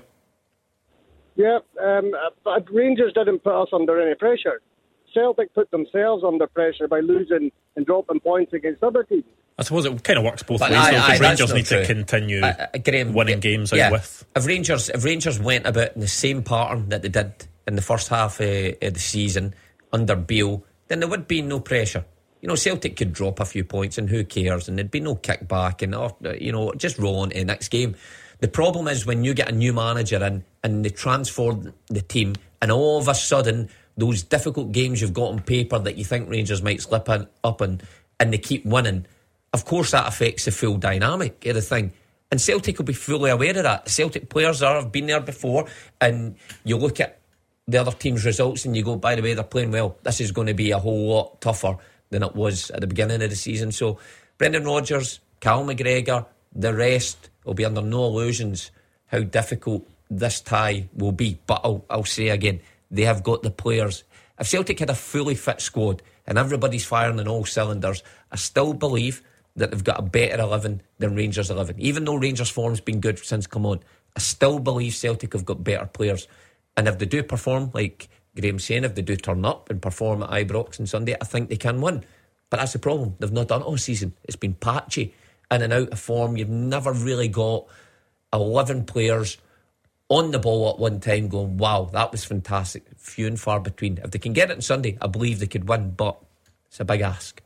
Yeah, but Rangers didn't put us under any pressure. Celtic put themselves under pressure by losing and dropping points against other teams. I suppose it kind of works both ways, though, because Rangers need to continue Graham, winning games out with. If Rangers went about in the same pattern that they did in the first half of the season under Beale, then there would be no pressure. Celtic could drop a few points and who cares, and there'd be no kickback and just roll on to the next game. The problem is when you get a new manager in and they transfer the team, and all of a sudden those difficult games you've got on paper that you think Rangers might slip up in, and they keep winning, of course that affects the full dynamic of the thing. And Celtic will be fully aware of that. Celtic players have been there before, and you look at the other team's results and you go, by the way, they're playing well. This is going to be a whole lot tougher than it was at the beginning of the season. So Brendan Rodgers, Cal McGregor, the rest will be under no illusions how difficult this tie will be. But I'll say again, they have got the players. If Celtic had a fully fit squad and everybody's firing on all cylinders, I still believe that they've got a better 11 than Rangers 11. Even though Rangers' form's been good since come on, I still believe Celtic have got better players. And if they do perform, like Graham's saying, if they do turn up and perform at Ibrox on Sunday, I think they can win. But that's the problem. They've not done it all season. It's been patchy, in and out of form. You've never really got 11 players on the ball at one time going, wow, that was fantastic. Few and far between. If they can get it on Sunday, I believe they could win, but it's a big ask.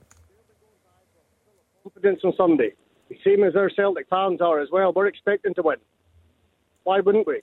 Confidence on Sunday, the same as our Celtic fans are as well. We're expecting to win. Why wouldn't we?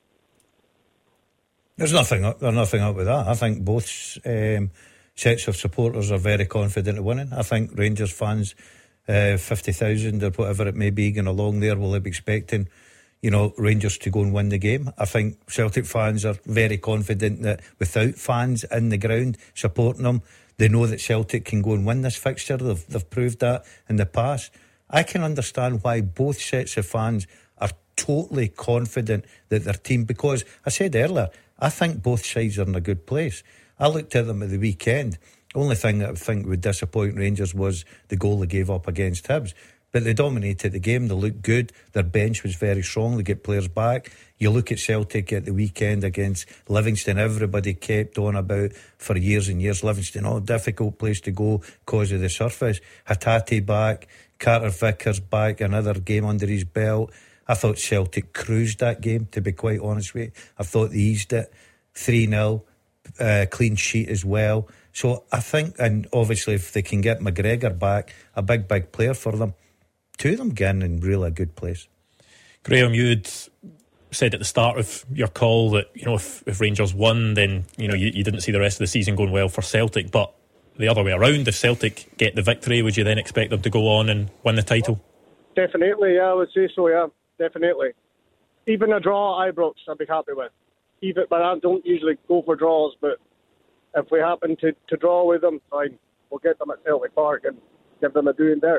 There's nothing up with that. I think both sets of supporters are very confident of winning. I think Rangers fans, 50,000 or whatever it may be, going along there, will be expecting, Rangers to go and win the game. I think Celtic fans are very confident that without fans in the ground supporting them, they know that Celtic can go and win this fixture. They've proved that in the past. I can understand why both sets of fans are totally confident that their team, because I said earlier, I think both sides are in a good place. I looked at them at the weekend. The only thing that I think would disappoint Rangers was the goal they gave up against Hibs. But they dominated the game. They looked good. Their bench was very strong. They get players back. You look at Celtic at the weekend against Livingston. Everybody kept on about for years and years. Livingston, difficult place to go because of the surface. Hatate back. Carter Vickers back. Another game under his belt. I thought Celtic cruised that game, to be quite honest with you. I thought they eased it. 3-0. Clean sheet as well. So I think, and obviously if they can get McGregor back, a big player for them, two of them getting in really a good place. Graham, you'd said at the start of your call that if Rangers won, then you didn't see the rest of the season going well for Celtic. But the other way around, if Celtic get the victory, would you then expect them to go on and win the title? Definitely, yeah, I would say so. Yeah, definitely. Even a draw at Ibrox, I'd be happy with. But I don't usually go for draws. But if we happen to draw with them, fine. We'll get them at Celtic Park and give them a doing there.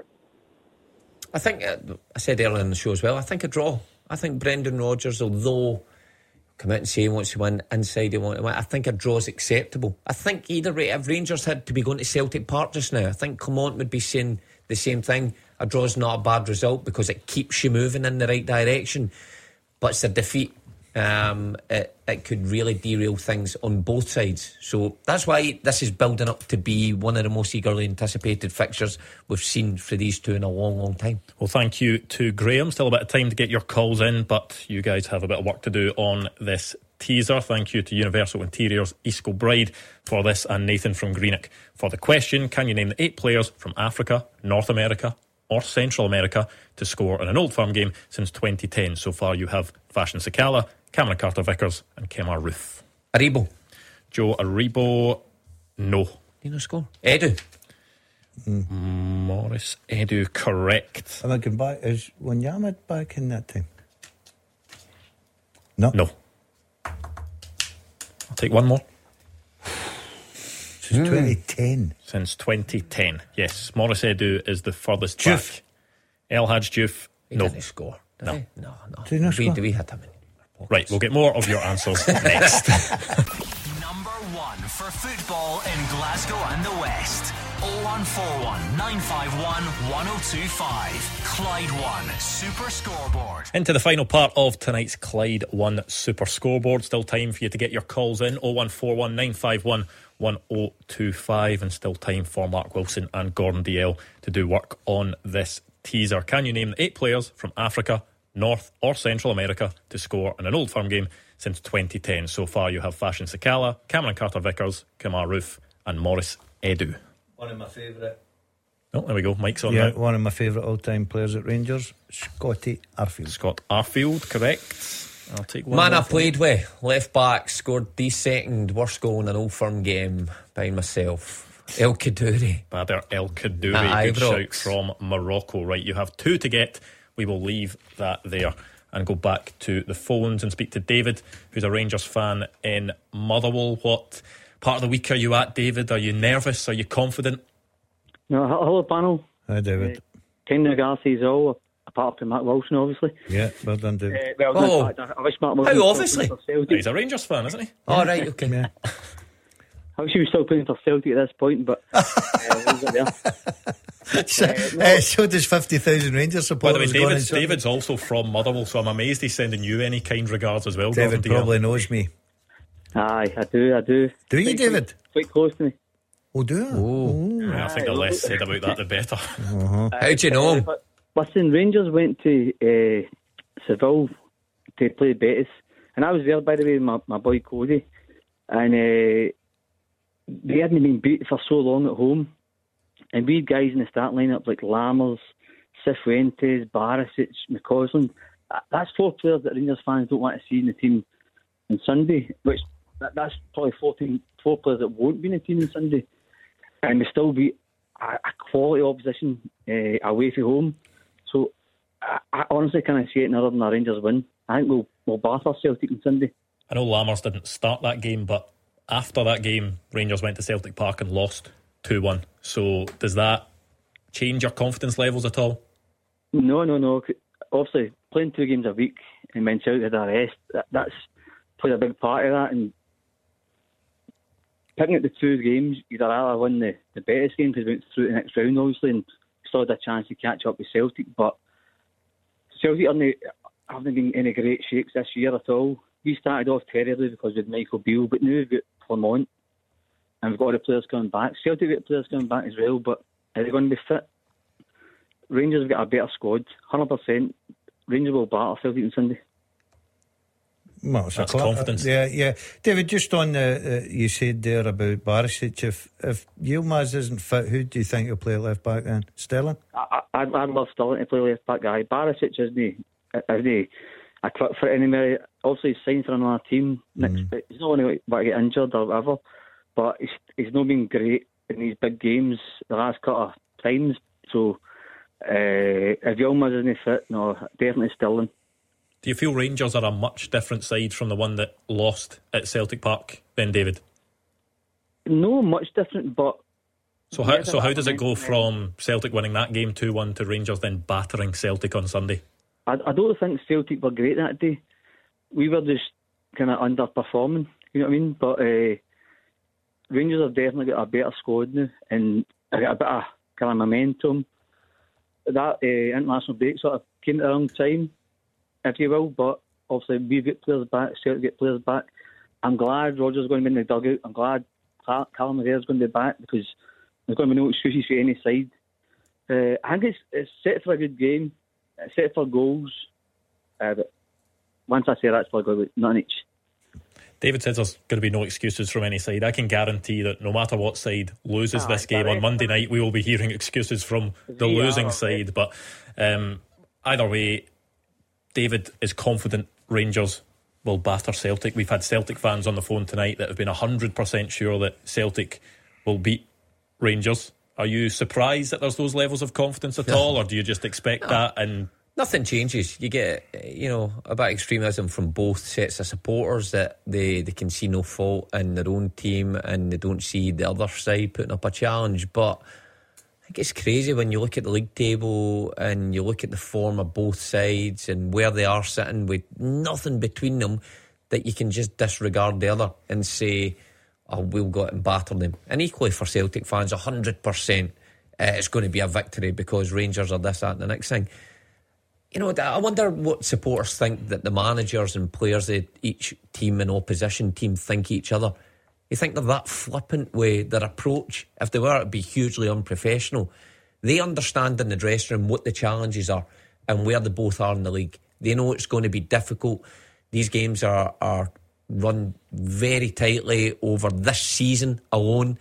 I think, I said earlier in the show as well, I think a draw. I think Brendan Rodgers, although come out and say he wants to win, inside he wants to win, I think a draw is acceptable. I think either way, if Rangers had to be going to Celtic Park just now, I think Clement would be saying the same thing. A draw is not a bad result because it keeps you moving in the right direction. But it's a defeat. It could really derail things on both sides. So that's why this is building up to be one of the most eagerly anticipated fixtures we've seen for these two in a long time. Well, thank you to Graham. Still a bit of time to get your calls in, but you guys have a bit of work to do on this teaser. Thank you to Universal Interiors East Kilbride for this, and Nathan from Greenock for the question. Can you name the 8 players from Africa, North America or Central America to score in an Old Firm game since 2010? So far you have Fashion Sakala, Cameron Carter-Vickers and Kemar Roof. Aribo. Joe Aribo, no. Did he not score? Edu. Morris Edu, correct. Am I going back? Is Wanyama back in that time? No. I'll take one more. Since 2010. Since 2010, yes. Morris Edu is the furthest back. El Hadj Diouf, no. He didn't score. No. No. Did he not score? We had him in. Right, we'll get more of your answers next. Number 1 for football in Glasgow and the West. 0141 951 1025. Clyde One Super Scoreboard. Into the final part of tonight's Clyde One Super Scoreboard. Still time for you to get your calls in. 0141 951 1025. And still time for Mark Wilson and Gordon DL to do work on this teaser. Can you name the 8 players from Africa, North or Central America to score in an Old Firm game since 2010? So far you have Fashion Sakala, Cameron Carter-Vickers, Kemar Roof and Morris Edu. One of my favourite Oh, there we go. Mike's on Yeah, now. one of my favourite all-time players at Rangers, Scotty Arfield. Scott Arfield, correct. I'll take one. Man, more I from played with left back, scored the second worst goal in an Old Firm game by myself. El Kaddouri. Bader El Kaddouri. At Good shout Ibrox. from Morocco. Right, you have 2 to get. We will leave that there and go back to the phones and speak to David, who's a Rangers fan in Motherwell. What part of the week are you at, David? Are you nervous? Are you confident? No, hello, panel. Hi, David. Ken Garcia's all, apart from Matt Wilson, obviously. Yeah, well done, David. In fact, I wish Matt Wilson. How obviously? He's a Rangers fan, isn't he? Oh, right, okay. Yeah. I wish he was still playing for Celtic at this point, but So does 50,000 Rangers By the way, supporters. David's also from Motherwell, so I'm amazed he's sending you any kind regards as well. David Gordon, probably knows me. Aye, I do. Do you, David? Quite close to me. Oh, do you? Yeah, I think the less said about that, the better. How do you know him? Listen, Rangers went to Seville to play Betis, and I was there, by the way, with my boy Cody, and they hadn't been beat for so long at home, and we had guys in the start lineup like Lammers, Cifuentes, Barisic, McCausland. That's 4 players that Rangers fans don't want to see in the team on Sunday, which that's probably 4 players that won't be in the team on Sunday, and we still beat a quality opposition away from home. So I honestly can't see it other than a Rangers win. I think we'll batter Celtic on Sunday. I know Lammers didn't start that game, but after that game, Rangers went to Celtic Park and lost 2-1. So does that change your confidence levels at all? No. Obviously, playing 2 games a week and then Celtic had a rest, that's played a big part of that. And picking up the 2 games, you'd rather win the Betis game because we went through the next round, obviously, and still had a chance to catch up with Celtic. But Celtic haven't been in a great shape this year at all. We started off terribly because we had Michael Beale, but now we've got Clement and we've got other players coming back. Celtic have got players coming back as well, but are they going to be fit? Rangers have got a better squad, 100%. Rangers will batter Celtic on Sunday. Well, that's confidence. Yeah. David, just on you said there about Barisic, if Yilmaz isn't fit, who do you think will play at left back then? Sterling? I'd love Sterling to play left back guy. Barisic isn't a quick fit anymore. Obviously, he's signed for another team. He's not going to get injured or whatever, but he's not been great in these big games the last couple of times. So if Yilmaz isn't fit, no, definitely Sterling. Do you feel Rangers are a much different side from the one that lost at Celtic Park then, David? No, much different, but... So how does it go from Celtic winning that game 2-1 to Rangers then battering Celtic on Sunday? I don't think Celtic were great that day. We were just kind of underperforming, you know what I mean? But Rangers have definitely got a better squad now and got a bit of kind of momentum. That international break sort of came at the wrong time, if you will, but obviously we've got players back, Celtic get players back. I'm glad Rodgers going to be in the dugout. I'm glad Callum Adair's going to be back because there's going to be no excuses for any side. I think it's set for a good game. It's set for goals. But once I say that, it's probably going to be none each. David says there's going to be no excuses from any side. I can guarantee that no matter what side loses this game on Monday night, we will be hearing excuses from the losing side. But either way, David is confident Rangers will batter Celtic. We've had Celtic fans on the phone tonight that have been 100% sure that Celtic will beat Rangers. Are you surprised that there's those levels of confidence at all, or do you just expect that? And nothing changes. You get, a bit of extremism from both sets of supporters that they can see no fault in their own team and they don't see the other side putting up a challenge. But I think it's crazy when you look at the league table and you look at the form of both sides and where they are sitting with nothing between them, that you can just disregard the other and say, we'll go out and batter them. And equally for Celtic fans, 100% it's going to be a victory because Rangers are this, that and the next thing. I wonder what supporters think that the managers and players of each team and opposition team think each other. You think they're that flippant with their approach? If they were, it'd be hugely unprofessional. They understand in the dressing room what the challenges are and where they both are in the league. They know it's going to be difficult. These games are run very tightly over this season alone,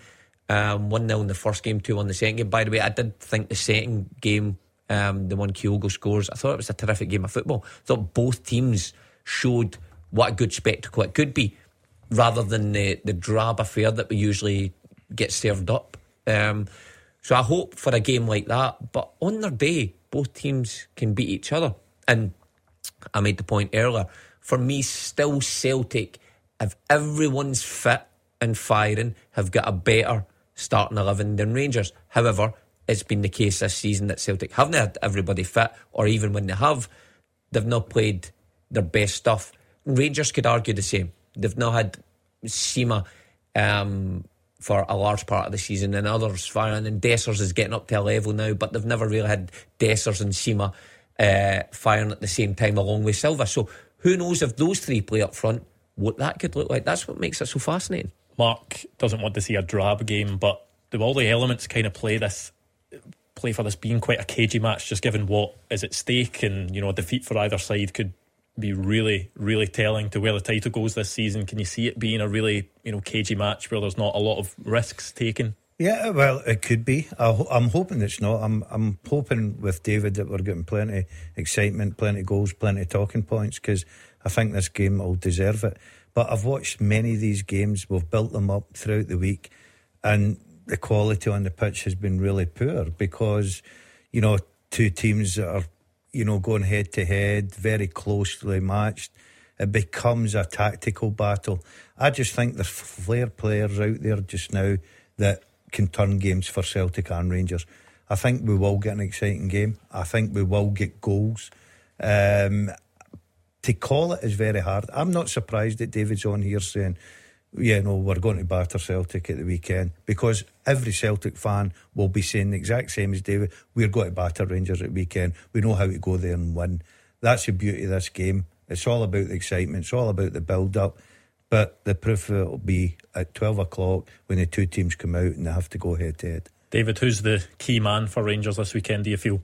1-0 in the first game, 2-1 in the second game. By the way, I did think the second game, the one Kyogo scores, I thought it was a terrific game of football. I thought both teams showed what a good spectacle it could be, rather than the drab affair that we usually get served up. So I hope for a game like that. But on their day, both teams can beat each other. And I made the point earlier, for me, still Celtic, if everyone's fit and firing, have got a better starting 11 than Rangers. However, it's been the case this season that Celtic haven't had everybody fit, or even when they have, they've not played their best stuff. Rangers could argue the same. They've not had Sima for a large part of the season, and others firing, and Dessers is getting up to a level now, but they've never really had Dessers and Sima firing at the same time along with Silva. So who knows if those three play up front, what that could look like. That's what makes it so fascinating. Mark doesn't want to see a drab game, but do all the elements kind of play for this being quite a cagey match, just given what is at stake, and a defeat for either side could be really, really telling to where the title goes this season? Can you see it being a really, cagey match where there's not a lot of risks taken? Yeah, well, it could be. I'm hoping it's not. I'm hoping with David that we're getting plenty of excitement, plenty of goals, plenty of talking points, because I think this game will deserve it. But I've watched many of these games. We've built them up throughout the week, and the quality on the pitch has been really poor because, two teams that are, going head to head, very closely matched. It becomes a tactical battle. I just think there's flair players out there just now that can turn games for Celtic and Rangers. I think we will get an exciting game. I think we will get goals. To call it is very hard. I'm not surprised that David's on here saying, we're going to batter Celtic at the weekend, because every Celtic fan will be saying the exact same as David. We're going to batter Rangers at the weekend. We know how to go there and win. That's the beauty of this game. It's all about the excitement. It's all about the build-up. But the proof of it will be at 12 o'clock when the two teams come out and they have to go head-to-head. David, who's the key man for Rangers this weekend, do you feel?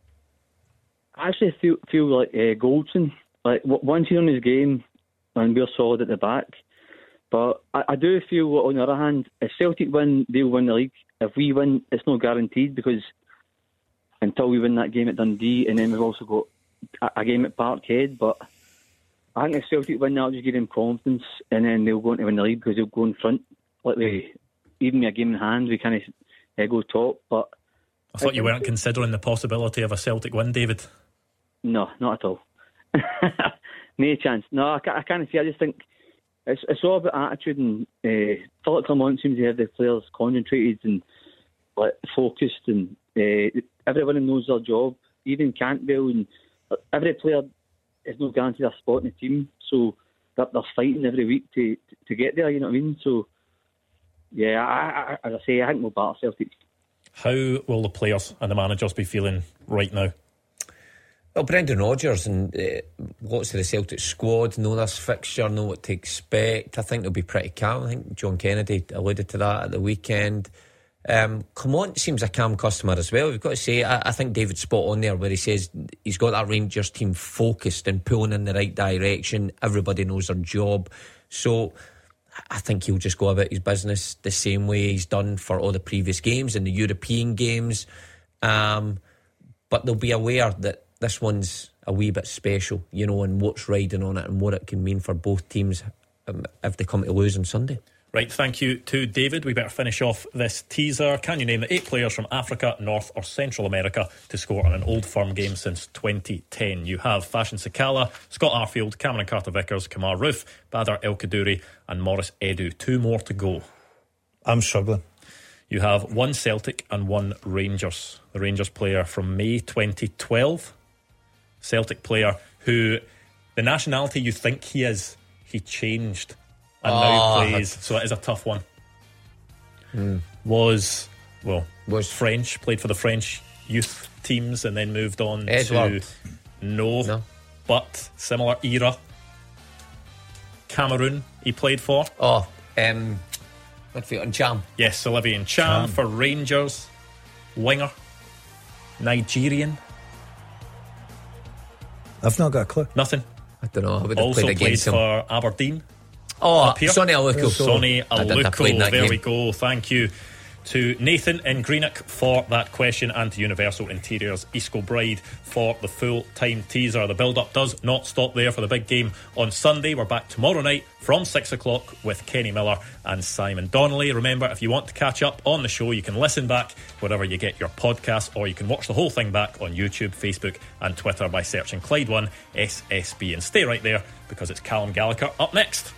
I actually feel like Goldson. Like, once he's on his game, and we're solid at the back. But I do feel, on the other hand, if Celtic win, they'll win the league. If we win, it's not guaranteed, because until we win that game at Dundee, and then we've also got a game at Parkhead. But I think if Celtic win, that'll just give them confidence, and then they'll go on to win the league, because they'll go in front. Like even with a game in hand, we kind of go top. But I thought you weren't considering the possibility of a Celtic win, David. No, not at all. No chance. No, I can't see. I just think it's all about attitude, and Philip Clement seems to have the players concentrated and focused, and everyone knows their job. Even Cantwell, and every player is not guaranteed a spot in the team, so they're fighting every week to get there. You know what I mean? So yeah, as I say, I think we'll batter Celtic. How will the players and the managers be feeling right now? Well, Brendan Rodgers and lots of the Celtic squad know this fixture, know what to expect. I think they'll be pretty calm. I think John Kennedy alluded to that at the weekend. Clement seems a calm customer as well. We've got to say, I think David's spot on there where he says he's got that Rangers team focused and pulling in the right direction. Everybody knows their job. So I think he'll just go about his business the same way he's done for all the previous games and the European games. But they'll be aware that this one's a wee bit special, and what's riding on it and what it can mean for both teams if they come to lose on Sunday. Right, thank you to David. We better finish off this teaser. Can you name the 8 players from Africa, North or Central America to score on an Old Firm game since 2010? You have Fashion Sakala, Scott Arfield, Cameron Carter-Vickers, Kamar Roof, Badr El Kaddouri and Morris Edu. 2 more to go. I'm struggling. You have 1 Celtic and 1 Rangers. The Rangers player from May 2012. Celtic player who, the nationality you think he is, he changed and now plays, so it is a tough one. Was French, played for the French youth teams and then moved on Edward. to no, but similar era. Cameroon he played for. Midfield and Cham. Yes, Olivier Cham for Rangers. Winger, Nigerian. I've not got a clue. Nothing. I don't know. I would have also played against him. for Aberdeen. Sonny Aluko. Sonny Aluko. There we go. Thank you. to Nathan in Greenock for that question, and to Universal Interiors East Kilbride for the full-time teaser. The build-up does not stop there for the big game on Sunday. We're back tomorrow night from 6 o'clock with Kenny Miller and Simon Donnelly. Remember, if you want to catch up on the show, you can listen back wherever you get your podcasts, or you can watch the whole thing back on YouTube, Facebook and Twitter by searching Clyde1 SSB. And stay right there, because it's Callum Gallagher up next.